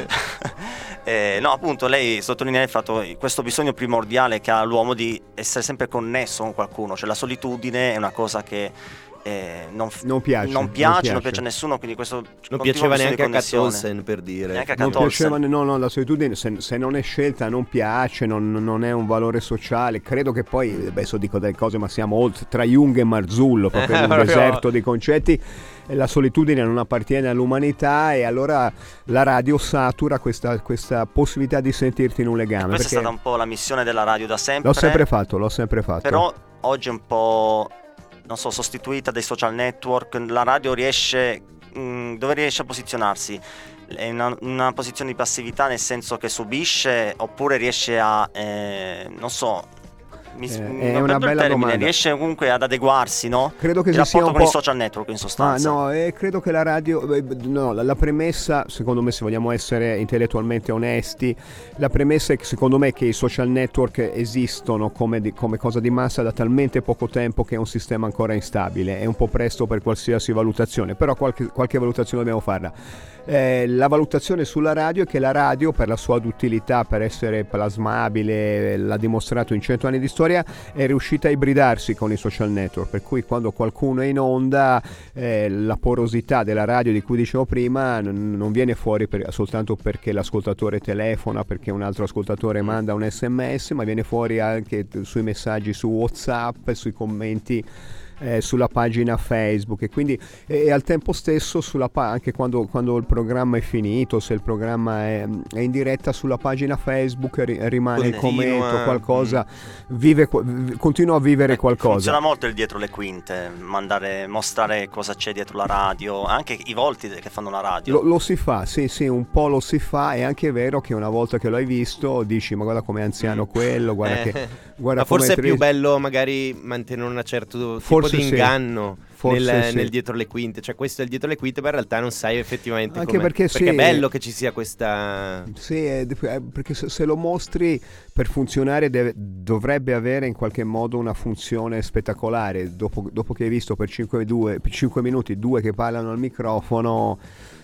eh, no, appunto, lei sottolinea il fatto, questo bisogno primordiale che ha l'uomo di essere sempre connesso con qualcuno, cioè la solitudine è una cosa che eh, non, f- Non piace, non non piace, non piace. piace a nessuno, quindi questo Non continuo piaceva bisogno di neanche a connessione. Cattolsen, per dire. Neanche a Non Cattolsen. piaceva, no, no, la solitudine se, se non è scelta non piace, non, non è un valore sociale. Credo che poi, adesso dico delle cose, ma siamo oltre, tra Jung e Marzullo, proprio in un Proprio- deserto di concetti. E la solitudine non appartiene all'umanità e allora la radio satura questa, questa possibilità di sentirti in un legame. Questa è perché stata un po' la missione della radio da sempre. l'ho sempre fatto, l'ho sempre fatto. Però oggi è un po', non so, sostituita dai social network. La radio riesce, mh, dove riesce a posizionarsi? È una, una posizione di passività, nel senso che subisce, oppure riesce a, eh, non so, mi, Eh, non è prendo una il bella termine, domanda. riesce comunque ad adeguarsi, no? Credo che Il si sia rapporto un con i po'... social network, in Ah, sostanza. no, e credo che la radio, eh, no, la, la premessa, secondo me, se vogliamo essere intellettualmente onesti, la premessa è che secondo me che i social network esistono come, di- come cosa di massa da talmente poco tempo che è un sistema ancora instabile, è un po' presto per qualsiasi valutazione, però qualche, qualche valutazione dobbiamo farla. Eh, la valutazione sulla radio è che la radio, per la sua utilità, per essere plasmabile, l'ha dimostrato in cento anni di storia, è riuscita a ibridarsi con i social network, per cui quando qualcuno è in onda eh, la porosità della radio di cui dicevo prima n- non viene fuori per, soltanto perché l'ascoltatore telefona, perché un altro ascoltatore manda un sms, ma viene fuori anche sui messaggi su WhatsApp, sui commenti eh, sulla pagina Facebook, e quindi e al tempo stesso sulla pa- anche quando, quando il programma è finito, se il programma è, è in diretta, sulla pagina Facebook ri- rimane il Continua. commento, qualcosa vive, qu- v- continua a vivere Eh, qualcosa. Funziona molto il dietro le quinte, mandare, mostrare cosa c'è dietro la radio, anche i volti che fanno la radio. Lo, lo si fa, sì, sì, un po' lo si fa. È anche vero che una volta che lo hai visto dici ma guarda com'è anziano quello, guarda Eh, che guarda ma forse è com'è più triste. bello magari mantenere un certo tipo Forse di sì. inganno Forse nel, sì. nel dietro le quinte. Cioè questo è il dietro le quinte, ma in realtà non sai effettivamente Anche com'è. perché sì. è bello che ci sia questa... Sì, è- è- perché se, se lo mostri per funzionare deve- dovrebbe avere in qualche modo una funzione spettacolare. Dopo, dopo che hai visto per cinque minuti due che parlano al microfono,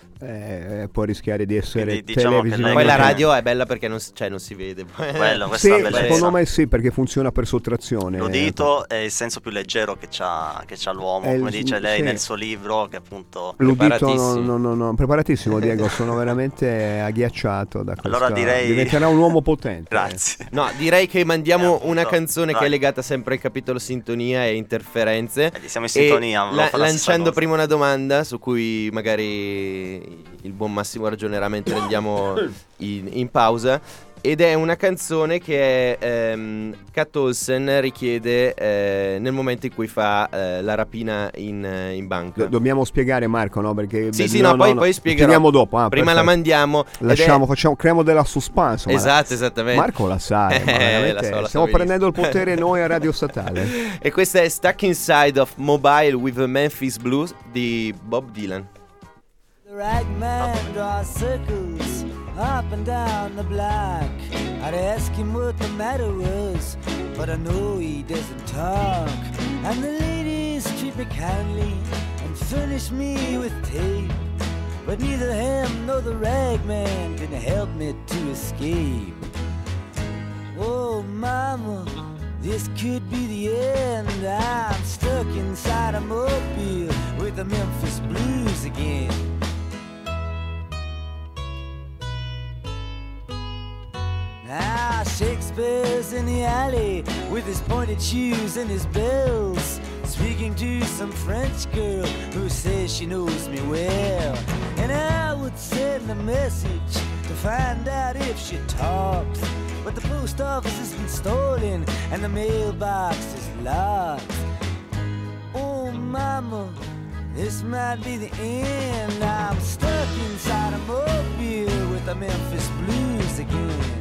eh, può rischiare di essere Quindi diciamo che televisione. lei- Poi la che- radio è bella perché non, s- cioè, non si vede. Bello, questa Sì, è la bellezza. secondo me sì, perché funziona per sottrazione. L'udito è il senso più leggero che c'ha, che c'ha l'uomo, È il- come dice lei sì. nel suo libro, che appunto... L'udito Preparatissimo. no, no, no, preparatissimo Diego, sono veramente agghiacciato da questo. Allora direi- Diventerà un uomo potente. Grazie. No, direi che mandiamo Eh, appunto, una canzone che vai. è legata sempre al capitolo sintonia e interferenze. Eh, siamo in E sintonia, volevo la- fare la stessa lanciando cosa. prima una domanda su cui magari il buon Massimo ragionerà mentre andiamo in, in pausa. ed è una canzone che ehm, Kat Olsen richiede eh, nel momento in cui fa eh, la rapina in, in banca. Do- dobbiamo spiegare, Marco, no? Perché sì, sì, no, no, poi, no, poi spiegherò. Spieghiamo dopo. Ah, Prima perfetto. la mandiamo. Lasciamo, è... facciamo, creiamo della suspense. Esatto, esattamente. Marco la sa, eh, eh, la so, la stiamo so prendendo il potere noi a Radio Statale. E questa è Stuck Inside of Mobile with the Memphis Blues di Bob Dylan. The ragman draws circles up and down the block. I'd ask him what the matter was, but I know he doesn't talk. And the ladies treat me kindly and furnish me with tape, but neither him nor the ragman can help me to escape. Oh, mama, this could be the end. I'm stuck inside a mobile with the Memphis Blues again. Now Shakespeare's in the alley with his pointed shoes and his bells, speaking to some French girl who says she knows me well. And I would send a message to find out if she talks, but the post office has been stolen and the mailbox is locked. Oh, mama, this might be the end. I'm stuck inside a mobile with the Memphis Blues again.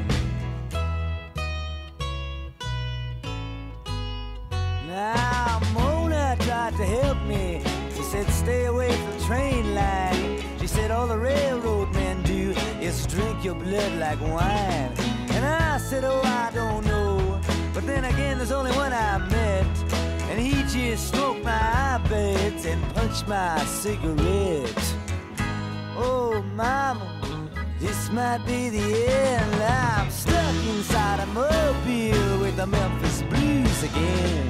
Now Mona tried to help me. She said stay away from the train line. She said all the railroad men do is drink your blood like wine. And I said, oh, I don't know, but then again there's only one I met, and he just smoked my eyelids and punched my cigarette. Oh, mama, this might be the end. I'm stuck inside a mobile with the Memphis Blues again.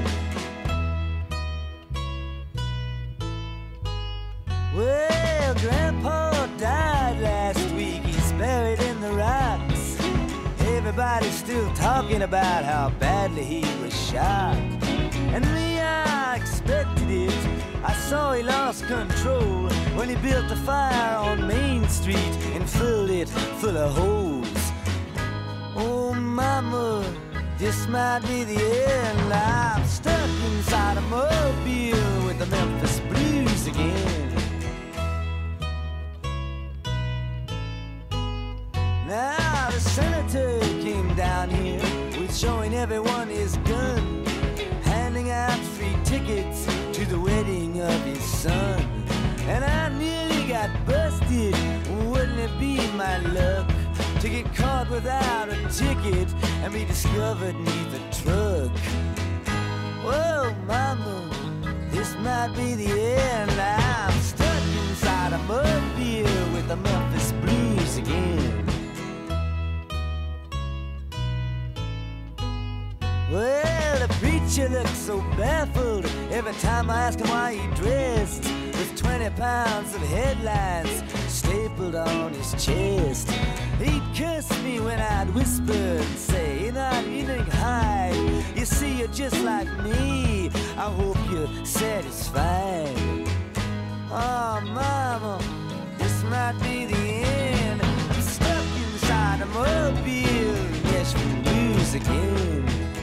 Well, Grandpa died last week. He's buried in the rocks. Everybody's still talking about how badly he was shot. And me, I expected it. I saw he lost control when he built a fire on Main Street and filled it full of holes. Oh, mama, this might be the end. I'm stuck inside a mobile with the Memphis Blues again. Now the senator came down here with showing everyone his gun, handing out free tickets to the wedding of his son. And I nearly got busted. Wouldn't it be my luck to get caught without a ticket and be discovered neath a truck? Whoa, mama, this might be the end. I'm stuck inside a mobile with the Memphis Blues again. Well, the preacher looks so baffled every time I ask him why he dressed with twenty pounds of headlines stapled on his chest. He'd curse me when I'd whisper and say, you're not eating high. You see, you're just like me. I hope you're satisfied. Oh, mama, this might be the end. I'm stuck inside a mobile, Nashville Blues again.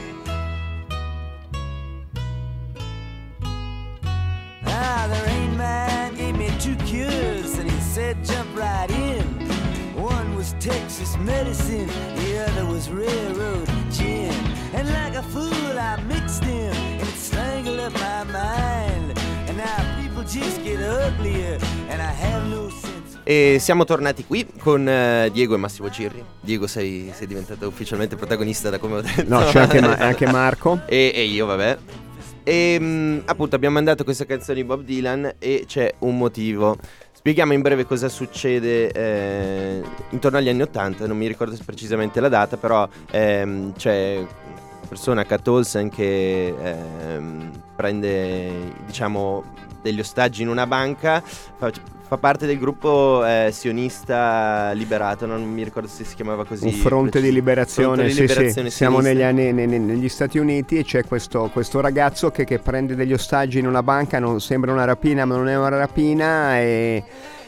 Ah, the Rain Man gave me two cures and he said jump right in. One was Texas medicine, the other was railroad gin. And like a fool I mixed them and it strangled up my mind. And now people just get uglier and I have no sense. E siamo tornati qui con uh, Diego e Massimo Cirri. Diego, sei, sei diventato ufficialmente protagonista da come ho detto. No, c'è anche, ma- anche Marco. e, e io, vabbè. E mh, appunto abbiamo mandato questa canzone di Bob Dylan e c'è un motivo. Spieghiamo in breve cosa succede eh, intorno agli anni ottanta, non mi ricordo precisamente la data, però ehm, c'è una persona, Kat Olsen, che ehm, prende, diciamo, degli ostaggi in una banca, fa, fa parte del gruppo eh, sionista liberato, non mi ricordo se si chiamava così. Un fronte di liberazione, fronte di sì, liberazione sì. Siamo negli sionista. anni, ne, ne, negli Stati Uniti e c'è questo, questo ragazzo che, che prende degli ostaggi in una banca, non sembra una rapina ma non è una rapina e...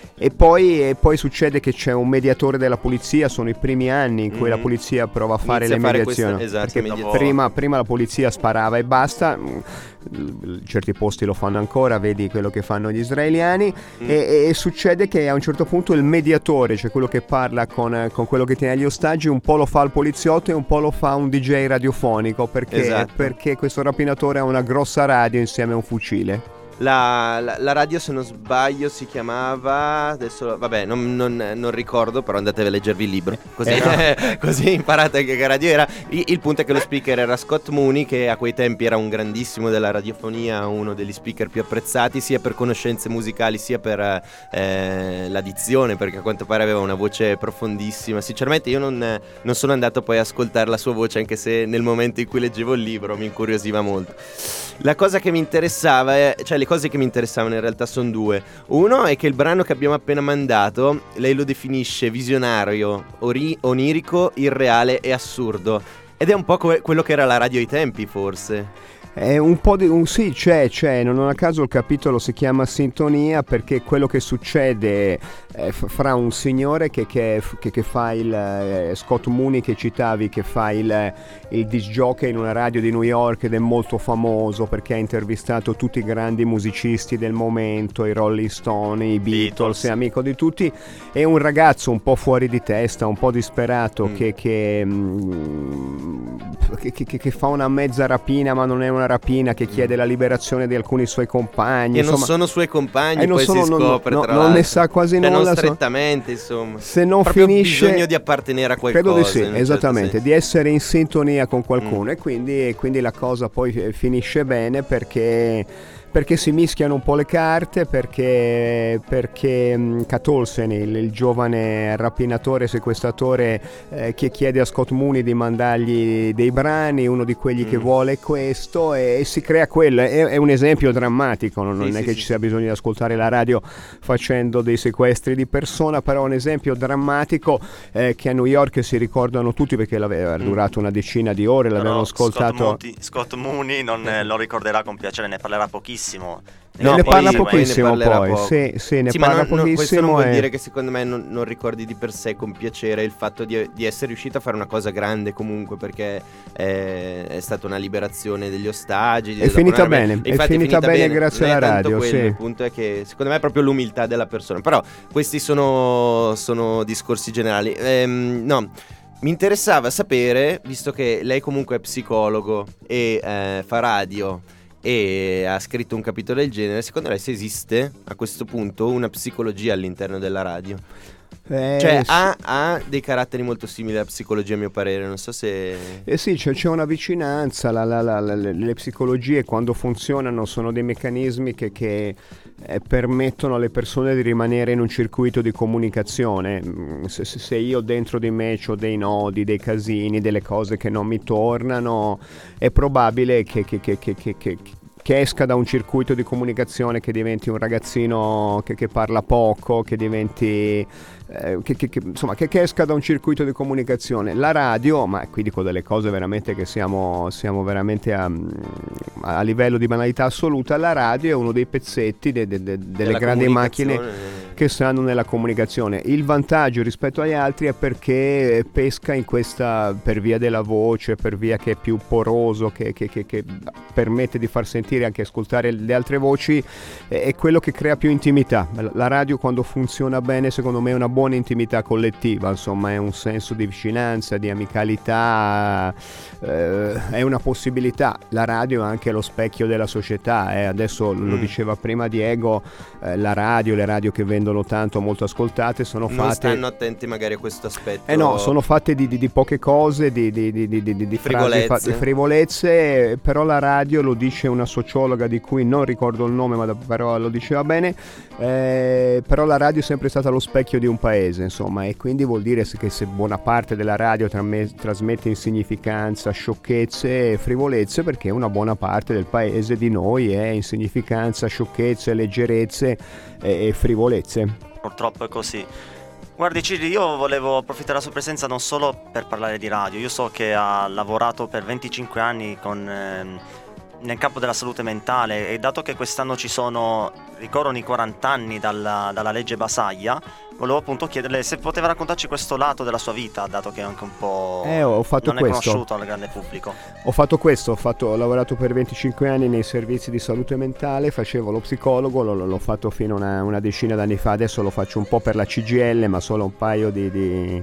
E poi, e poi succede che c'è un mediatore della polizia, sono i primi anni in cui Mm-hmm. la polizia prova a fare Inizia le a fare mediazioni. queste- esatto, perché mediazioni. prima, prima la polizia sparava e basta, mm, certi posti lo fanno ancora, vedi quello che fanno gli israeliani, Mm. e, e succede che a un certo punto il mediatore, cioè quello che parla con, con quello che tiene gli ostaggi, un po' lo fa il poliziotto e un po' lo fa un D J radiofonico, perché, Esatto. perché questo rapinatore ha una grossa radio insieme a un fucile. La, la- la radio, se non sbaglio, si chiamava. Adesso, vabbè, non, non- non ricordo, però andate a leggervi il libro. Così, Eh, così imparate anche che radio era. Il, il punto è che lo speaker era Scott Mooney, che a quei tempi era un grandissimo della radiofonia, uno degli speaker più apprezzati, sia per conoscenze musicali, sia per eh, la dizione, perché a quanto pare aveva una voce profondissima. Sinceramente, io non, non sono andato poi a ascoltare la sua voce, anche se nel momento in cui leggevo il libro mi incuriosiva molto. La cosa che mi interessava, è, cioè le cose che mi interessavano in realtà sono due. Uno è che il brano che abbiamo appena mandato, lei lo definisce visionario, ori- onirico, irreale e assurdo. Ed è un po' que- quello che era la radio ai tempi, forse. È un po' di un sì, c'è, c'è, non a caso il capitolo si chiama Sintonia, perché quello che succede eh, f- fra un signore che, che, che, che fa il eh, Scott Mooney che citavi, che fa il, il disc jockey in una radio di New York ed è molto famoso perché ha intervistato tutti i grandi musicisti del momento, i Rolling Stone, i Beatles, Beatles. è amico di tutti, e un ragazzo un po' fuori di testa, un po' disperato, Mm. che, che, mm, che, che, che fa una mezza rapina, ma non è una rapina, che chiede la liberazione di alcuni suoi compagni, E non insomma, sono suoi compagni, eh, non poi sono- si non- scopre no, tra non ne l'altro. sa quasi Cioè, nulla, non so- strettamente, insomma. se non Proprio finisce, bisogno di appartenere a qualcosa. credo di sì, in un certo esattamente, senso. di essere in sintonia con qualcuno, Mm. e quindi, e quindi la cosa poi eh, finisce bene, perché perché si mischiano un po' le carte, perché, perché mh, Cat Olsen, il, il giovane rapinatore sequestratore, eh, che chiede a Scott Mooney di mandargli dei brani, uno di quelli che Mm. vuole questo, e, e si crea quello. È, è un esempio drammatico, non, non Sì, è sì, che sì, ci sì. sia bisogno di ascoltare la radio facendo dei sequestri di persona, però è un esempio drammatico, eh, che a New York si ricordano tutti, perché l'aveva Mm. durato una decina di ore, l'avevano Però ascoltato. Scott Mooney, Scott Mooney non eh, lo ricorderà con piacere, ne parlerà pochissimo. No, No, ne poi- parla poi ne pochissimo parlerà poi, poco. sì, sì, ne Sì, ma parla non- non- questo pochissimo. non vuol e- dire che secondo me non, non ricordi di per sé con piacere il fatto di, di essere riuscito a fare una cosa grande comunque, perché eh, è stata una liberazione degli ostaggi. È finita della- bene, e è infatti finita bene grazie Non è alla tanto radio, quello, sì. Il punto è che secondo me è proprio l'umiltà della persona. Però questi sono, sono discorsi generali. Ehm, no. Mi interessava sapere, visto che lei comunque è psicologo e eh, fa radio e ha scritto un capitolo del genere, secondo lei se esiste a questo punto una psicologia all'interno della radio? Eh, Cioè sì. ha, ha dei caratteri molto simili alla psicologia, a mio parere, non so se... Eh sì, c'è, c'è una vicinanza, la- la- la- la- le, le psicologie quando funzionano sono dei meccanismi che, che eh, permettono alle persone di rimanere in un circuito di comunicazione. Mm, Se, se- se io dentro di me ho dei nodi, dei casini, delle cose che non mi tornano, è probabile che, che, che, che, che, che che esca da un circuito di comunicazione, che diventi un ragazzino che, che parla poco, che diventi eh, che, che, che, insomma che, che esca da un circuito di comunicazione. La radio, ma qui dico delle cose veramente che siamo, siamo veramente a, a livello di banalità assoluta, la radio è uno dei pezzetti de, de, de, delle della grandi macchine comunicazione. che stanno nella comunicazione. Il vantaggio rispetto agli altri è perché pesca in questa, per via della voce, per via che è più poroso, che, che, che, che permette di far sentire, anche ascoltare le altre voci, è, è quello che crea più intimità. La radio, quando funziona bene, secondo me è una buona intimità collettiva, insomma è un senso di vicinanza, di amicalità, eh, è una possibilità. La radio è anche lo specchio della società, eh. Adesso lo Mm. diceva prima Diego, eh, la radio, le radio che vendono tanto, molto ascoltate, sono Non fatte... stanno attenti magari a questo aspetto. Eh no, sono fatte di, di, di poche cose, di, di, di, di, di, di frasi Frivolezze. fa- di frivolezze, però la radio, lo dice una sociologa di cui non ricordo il nome, ma da- però lo diceva bene, eh, però la radio è sempre stata lo specchio di un paese, insomma, e quindi vuol dire se- che se buona parte della radio tramme- trasmette insignificanza, sciocchezze e frivolezze, perché una buona parte del paese di noi è insignificanza, sciocchezze, leggerezze e, e frivolezze. Purtroppo è così. Guardi Ciri, io volevo approfittare della sua presenza non solo per parlare di radio. Io so che ha lavorato per venticinque anni con ehm, nel campo della salute mentale, e dato che quest'anno ci sono, ricorrono i quaranta anni dalla, dalla legge Basaglia, volevo appunto chiederle se poteva raccontarci questo lato della sua vita, dato che è anche un po' Eh, ho fatto non questo. è conosciuto al grande pubblico. Ho fatto questo, ho, fatto, ho lavorato per venticinque anni nei servizi di salute mentale, facevo lo psicologo, l'ho, l'ho fatto fino a una, una decina d'anni fa, adesso lo faccio un po' per la C G I L, ma solo un paio di... di...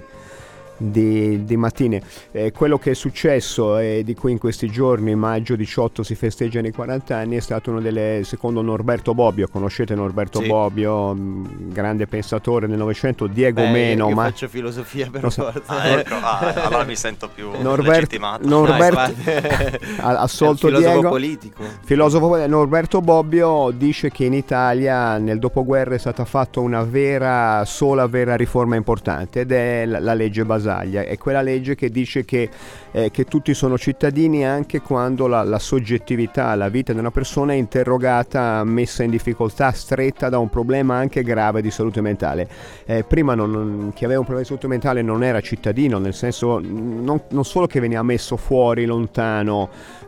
Di, di mattine. Eh, quello che è successo e di cui in questi giorni, maggio diciotto, si festeggiano i quaranta anni, è stato uno delle, secondo Norberto Bobbio, conoscete Norberto Sì. Bobbio, mh, grande pensatore del Novecento, Diego Beh, meno, io ma faccio filosofia per Non so. forza. Ah, ecco, ah, allora mi sento più Norbert- legittimato. Norbert- Norbert ha assolto filosofo Diego. politico. Filosofo Norberto Bobbio dice che in Italia nel dopoguerra è stata fatta una vera, sola vera riforma importante, ed è la, la legge Basaglia. È quella legge che dice che, eh, che tutti sono cittadini anche quando la, la soggettività, la vita di una persona è interrogata, messa in difficoltà, stretta da un problema anche grave di salute mentale. Eh, prima non, non, chi aveva un problema di salute mentale non era cittadino, nel senso non, non solo che veniva messo fuori, lontano,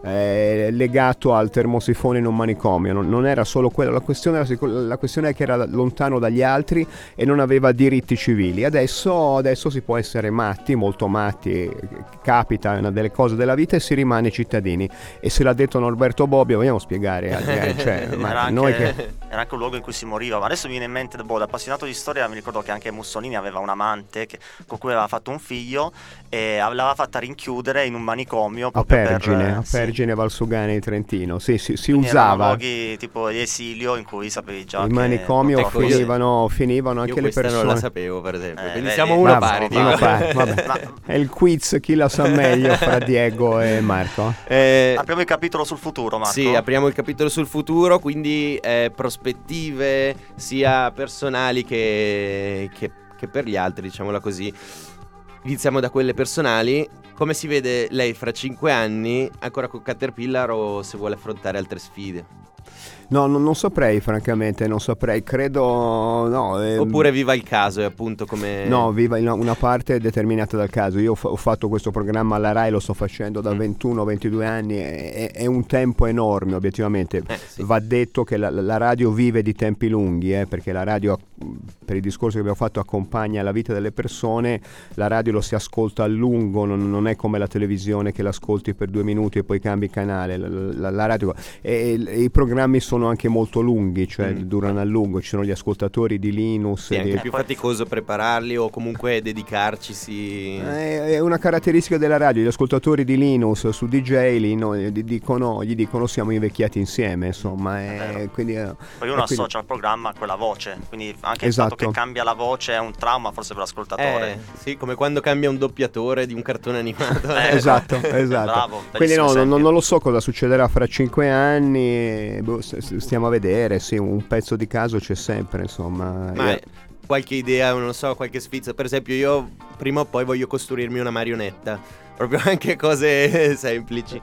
eh, legato al termosifone in un manicomio, non, non era solo quello, la questione, era, la questione è che era lontano dagli altri e non aveva diritti civili. Adesso, adesso si può essere matti, molto matti, capita, è una delle cose della vita, e si rimane cittadini. E se l'ha detto Norberto Bobbio, vogliamo spiegare, cioè, era, ma anche, noi che... era anche un luogo in cui si moriva, ma adesso mi viene in mente, boh, da appassionato di storia mi ricordo che anche Mussolini aveva un amante che, con cui aveva fatto un figlio e l'aveva fatta rinchiudere in un manicomio a proprio Pergine, per, a sì. Pergine Valsugana di Trentino, sì, sì, si Quindi erano usava. luoghi tipo di esilio in cui sapevi già Il che manicomio purtroppo- finivano, finivano Io anche le questa persone. non la sapevo, per esempio. Eh, Quindi vedi? siamo uno Bravo, pari. bravo. dico. Uno pari, vabbè. Ma- È il quiz, chi la sa meglio fra Diego e Marco. Eh, apriamo il capitolo sul futuro, Marco. Sì, apriamo il capitolo sul futuro, quindi eh, prospettive sia personali che, che, che per gli altri, diciamola così. Iniziamo da quelle personali. Come si vede lei fra cinque anni, ancora con Caterpillar, o se vuole affrontare altre sfide? No, non, non saprei, francamente, non saprei, credo, no. ehm, Oppure viva il caso, è appunto come... No, viva una, una parte determinata dal caso. Io ho, fa- ho fatto questo programma alla Rai, lo sto facendo da ventuno ventidue anni, è, è- è un tempo enorme, obiettivamente. Eh, sì. Va detto che la, la radio vive di tempi lunghi, eh, perché la radio, per il discorso che abbiamo fatto, accompagna la vita delle persone. La radio lo si ascolta a lungo, non, non è come la televisione che l'ascolti per due minuti e poi cambi canale. La, la, la radio, e, e i programmi sono anche molto lunghi, cioè Mm. durano a lungo, ci sono gli ascoltatori di Linus. Sì, è di- anche più faticoso prepararli o comunque dedicarci. Sì. È è una caratteristica della radio. Gli ascoltatori di Linus su D J lì, no, gli dicono, gli dicono siamo invecchiati insieme, insomma, È e vero. quindi, eh, Poi uno e quindi- associa al programma quella voce, quindi anche Esatto. il fatto che cambia la voce è un trauma forse per l'ascoltatore. Eh, sì, come quando cambia un doppiatore di un cartone animato. Eh, Esatto, esatto. Bravo, Quindi no, bellissimo non, esempio. non lo so cosa succederà fra cinque anni, boh, s- s- stiamo a vedere, sì, un pezzo di caso c'è sempre, insomma. Ma Eh, qualche idea, non so, qualche sfizio. Per esempio, io prima o poi voglio costruirmi una marionetta. Proprio anche cose semplici.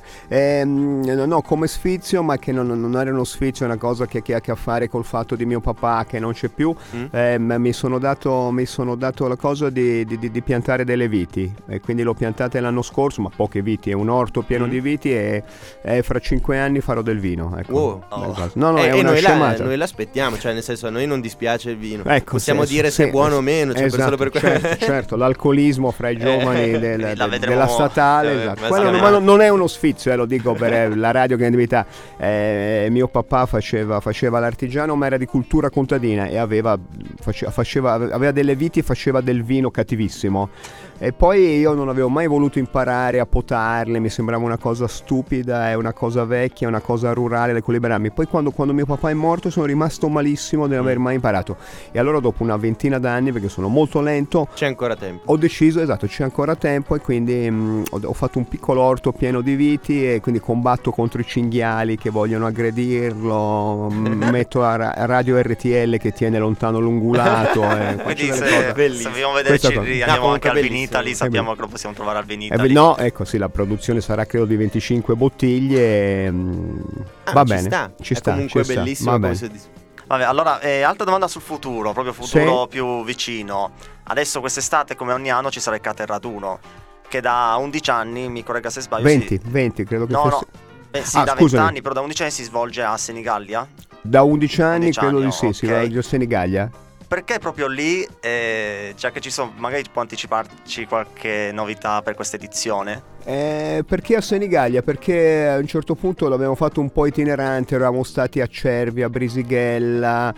Ehm, no, no, come sfizio, ma che non, non era uno sfizio, è una cosa che, che ha a che fare col fatto di mio papà che non c'è più. Mm. Ehm, mi sono dato, mi sono dato la cosa di, di- di- di piantare delle viti, e quindi l'ho piantate l'anno scorso, ma poche viti, è un orto pieno Mm. di viti, e, e fra cinque anni farò del vino, ecco. Wow. Bella cosa. No, no, e è e una noi, la, scemata. noi l'aspettiamo, cioè nel senso a noi non dispiace il vino. Ecco, Possiamo sì, dire sì, se è buono sì. o meno, cioè per Esatto, solo per quello. certo, certo, l'alcolismo fra i giovani Eh, del- la del- vedremo- della statale, eh, esatto. ma Quello siamo- non, ma non è uno sfizio, eh, lo dico per eh, la radio che è in attività. Eh, mio papà faceva, faceva l'artigiano, ma era di cultura contadina e aveva, face- faceva, aveva delle viti e faceva del vino cattivissimo. E poi io non avevo mai voluto imparare a potarle, mi sembrava una cosa stupida, è una cosa vecchia, una cosa rurale da equilibrarmi. Poi quando, quando mio papà è morto sono rimasto malissimo di non aver mai imparato. E allora dopo una ventina d'anni, perché sono molto lento, C'è ancora tempo. ho deciso, esatto, c'è ancora tempo, e quindi mh, ho, ho fatto un piccolo orto pieno di viti, e quindi combatto contro i cinghiali che vogliono aggredirlo, mh, metto a, ra- a radio R T L che tiene lontano l'ungulato. E Quindi faccio delle se, cose. Bellissimo. se vogliamo Questa vederci cosa. lì, No, andiamo comunque anche al bellissimo. Vinitali, sappiamo Eh, che lo possiamo trovare al Eh, Vinitali. beh, no, ecco sì, la produzione sarà credo di venticinque bottiglie. mh, Ah, va ci bene, sta. ci È sta, comunque ci sta, bellissimo va come bene. soddisf- Vabbè, allora, eh, altra domanda sul futuro, proprio futuro Sì. più vicino. Adesso quest'estate, come ogni anno, ci sarà il Cater Raduno, che da undici anni, mi corregga se sbaglio, venti, si- venti, credo che No, fosse. no, Beh, sì, Ah, da scusami. venti anni, però da undici anni si svolge a Senigallia. Da undici anni undici credo anni, di sì, ok. si va a Senigallia. Perché proprio lì, eh, già che ci sono, magari può anticiparci qualche novità per questa edizione? Eh, perché a Senigallia? Perché a un certo punto l'abbiamo fatto un po' itinerante, eravamo stati a Cervi, a Brisighella,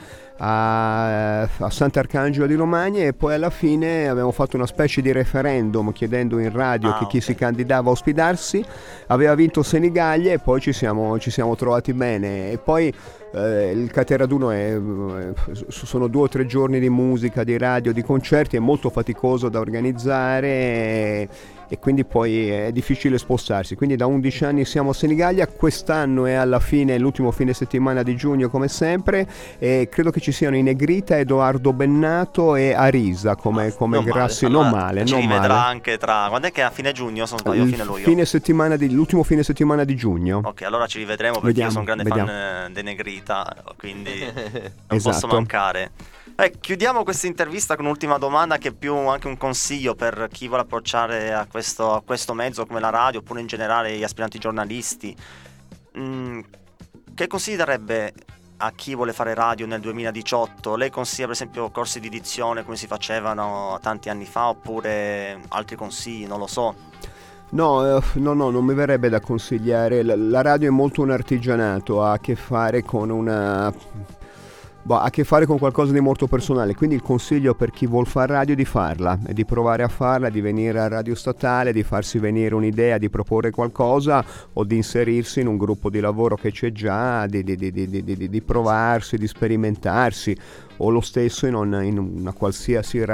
a, a Sant'Arcangelo di Romagna e poi alla fine abbiamo fatto una specie di referendum chiedendo in radio Ah, che chi ok. si candidava a ospitarsi. Aveva vinto Senigallia e poi ci siamo, ci siamo trovati bene. E poi eh, il Cateraduno è, eh, sono due o tre giorni di musica, di radio, di concerti, è molto faticoso da organizzare e, e quindi poi è difficile spostarsi. Quindi da undici anni siamo a Senigallia, quest'anno è alla fine, l'ultimo fine settimana di giugno come sempre, e credo che ci siano in Negrita, Edoardo Bennato e Arisa come, come Non male. grassi, Allora, non male, ci non rivedrà male. anche tra... Quando è che è? A fine giugno, se non sbaglio, Il fine luglio? fine settimana di, l'ultimo fine settimana di giugno. Ok, allora ci rivedremo perché Vediamo, io sono un grande vediamo. fan eh, de Negrita, quindi non Esatto. posso mancare. Eh, chiudiamo questa intervista con un'ultima domanda che è più anche un consiglio per chi vuole approcciare a questo, a questo mezzo come la radio, oppure in generale gli aspiranti giornalisti. Mm, che consigli darebbe a chi vuole fare radio nel duemiladiciotto? Lei consiglia per esempio corsi di edizione come si facevano tanti anni fa, oppure altri consigli, non lo so. No, eh, no, no, non mi verrebbe da consigliare. La, la radio è molto un artigianato, ha a che fare con una... Boh, ha a che fare con qualcosa di molto personale, quindi il consiglio per chi vuol fare radio è di farla, è di provare a farla, di venire a Radio Statale, di farsi venire un'idea, di proporre qualcosa o di inserirsi in un gruppo di lavoro che c'è già, di, di, di, di, di, di provarsi, di sperimentarsi, o lo stesso in una, in una qualsiasi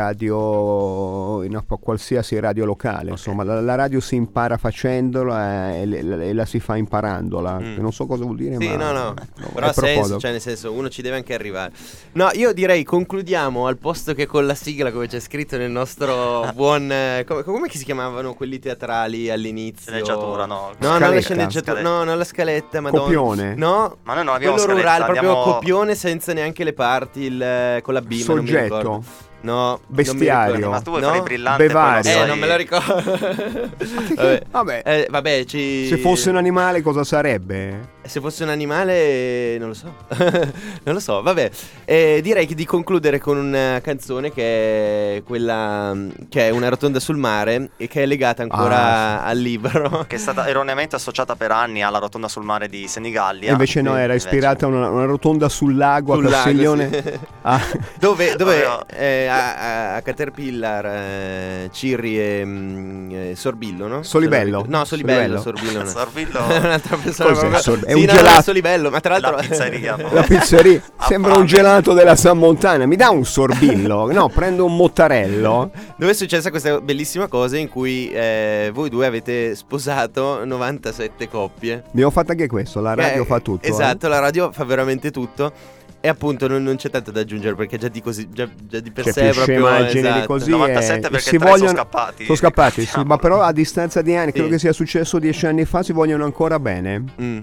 radio, in una qualsiasi radio locale. Okay. Insomma, la, la radio si impara facendola e, e, e la si fa imparandola. Mm. Non so cosa vuol dire, sì, ma no, no, no, però ha senso, cioè nel senso uno ci deve anche arrivare. No, io direi concludiamo al posto che con la sigla, come c'è scritto nel nostro buon eh, come, come si chiamavano quelli teatrali all'inizio? Sceneggiatura, no? No, non la Scaletta. sceneggiatura, no, non la scaletta, madonna. Copione. No, Ma noi non abbiamo quello scaletta, rurale, proprio abbiamo- copione senza neanche le parti, il, con la B, ma non mi ricordo. Soggetto. No, Bestiario. non mi Ma ricordo. tu vuoi No? fare il brillante, Bevario. poi Eh, sai- non me la ricordo. vabbè. Vabbè. Eh, vabbè, ci... Se fosse un animale cosa sarebbe? Se fosse un animale, non lo so. non lo so, vabbè. Eh, direi che di concludere con una canzone che è quella che è Una rotonda sul mare e che è legata ancora Ah, al libro. che è stata erroneamente associata per anni alla rotonda sul mare di Senigallia. E invece no, Sì, era invece- ispirata a una, una rotonda sul lago Sul a lago, Castiglione. sì. Ah, Dove, dove Vabbè, eh, a, a- a Caterpillar, eh, Cirri e mm, eh, Sorbillo, no? Solibello. No, Solibello, Solibello. Sorbillo no. Sorbillo Un'altra persona Cos'è? proprio- Sor- è Sì, un no, gelato. no, Solibello, ma tra la l'altro pizzeria. la pizzeria A sembra un fame. gelato della San Montana. Mi dà un sorbillo? No, prendo un mottarello. dove è successa questa bellissima cosa in cui eh, voi due avete sposato novantasette coppie. Abbiamo fatto anche questo, la radio Eh, fa tutto. eh. Esatto, la radio fa veramente tutto. E appunto non, non c'è tanto da aggiungere perché già di così già, già di per C'è sé più è proprio scemaggine esatto. di così. novantasette e perché si tre vogliono... sono scappati. Sono scappati, sì, Ricordiamo. ma però a distanza di anni, credo Sì. che sia successo dieci anni fa, si vogliono ancora bene. Mm.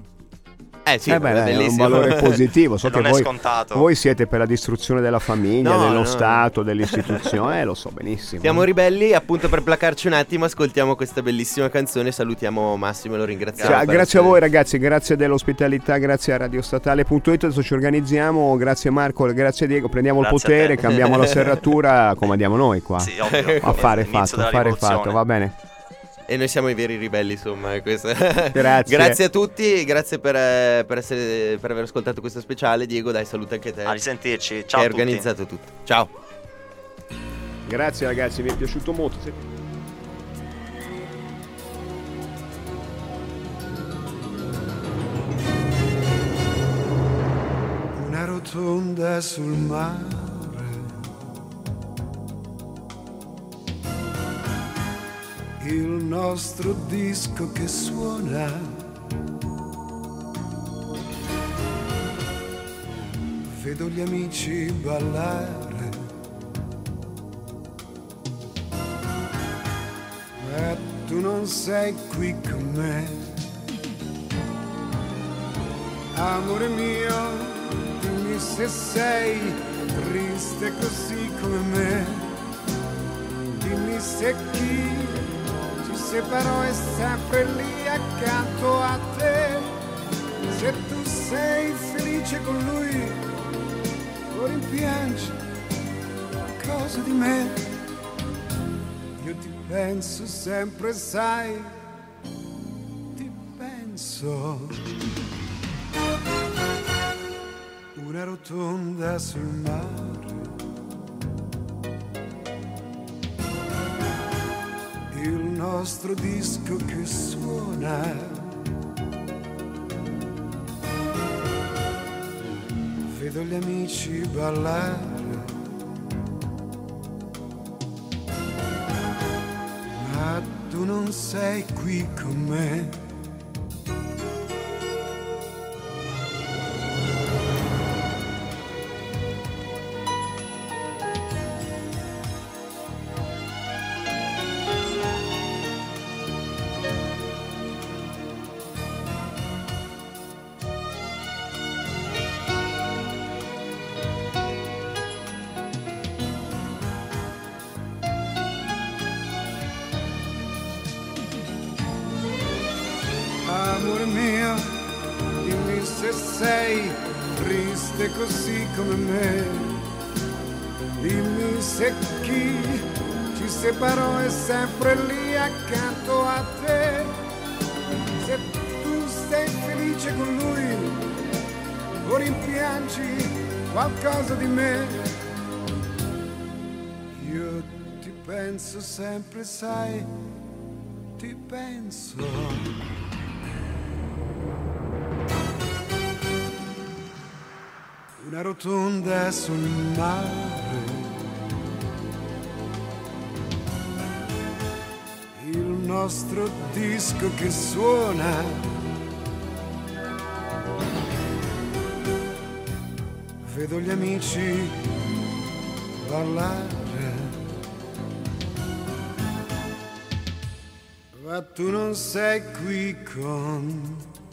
Eh sì, eh beh, è dai, è un bellissimo. valore positivo. So E non che è voi, scontato. voi siete per la distruzione della famiglia, No, dello no. Stato, dell'istituzione, eh, lo so benissimo. Siamo ribelli, appunto per placarci un attimo ascoltiamo questa bellissima canzone, salutiamo Massimo e lo ringraziamo. Cioè, per grazie a essere- voi ragazzi, grazie dell'ospitalità, grazie a radiostatale punto it, adesso ci organizziamo, grazie Marco, grazie Diego, prendiamo Grazie il potere, a te. cambiamo la serratura, comiamo noi qua. Sì, ovvio. A fare L'inizio fatto, della a fare rivoluzione. fatto, va bene. E noi siamo i veri ribelli, insomma. È questo. Grazie. Grazie a tutti, grazie per, eh, per, essere, per aver ascoltato questo speciale. Diego, dai, saluta anche te. A risentirci. che Ciao hai a tutti. organizzato tutto. Ciao. Grazie ragazzi, mi è piaciuto molto. Sì. Una rotonda sul mare, il nostro disco che suona, vedo gli amici ballare, ma tu non sei qui con me. Amore mio, dimmi se sei triste così come me. Dimmi se chi ci separò è sempre lì accanto a te. Se tu sei felice con lui o rimpiangi qualcosa di me, io ti penso sempre, sai, ti penso. Una rotonda sul mare, il nostro disco che suona, vedo gli amici ballare, ma tu non sei qui con me. Amore mio, dimmi se sei triste così come me, dimmi se chi ci separò è sempre lì accanto a te, se tu sei felice con lui o rimpiangi qualcosa di me, io ti penso sempre, sai, ti penso. Una rotonda sul mare, il nostro disco che suona, vedo gli amici ballare, ma tu non sei qui con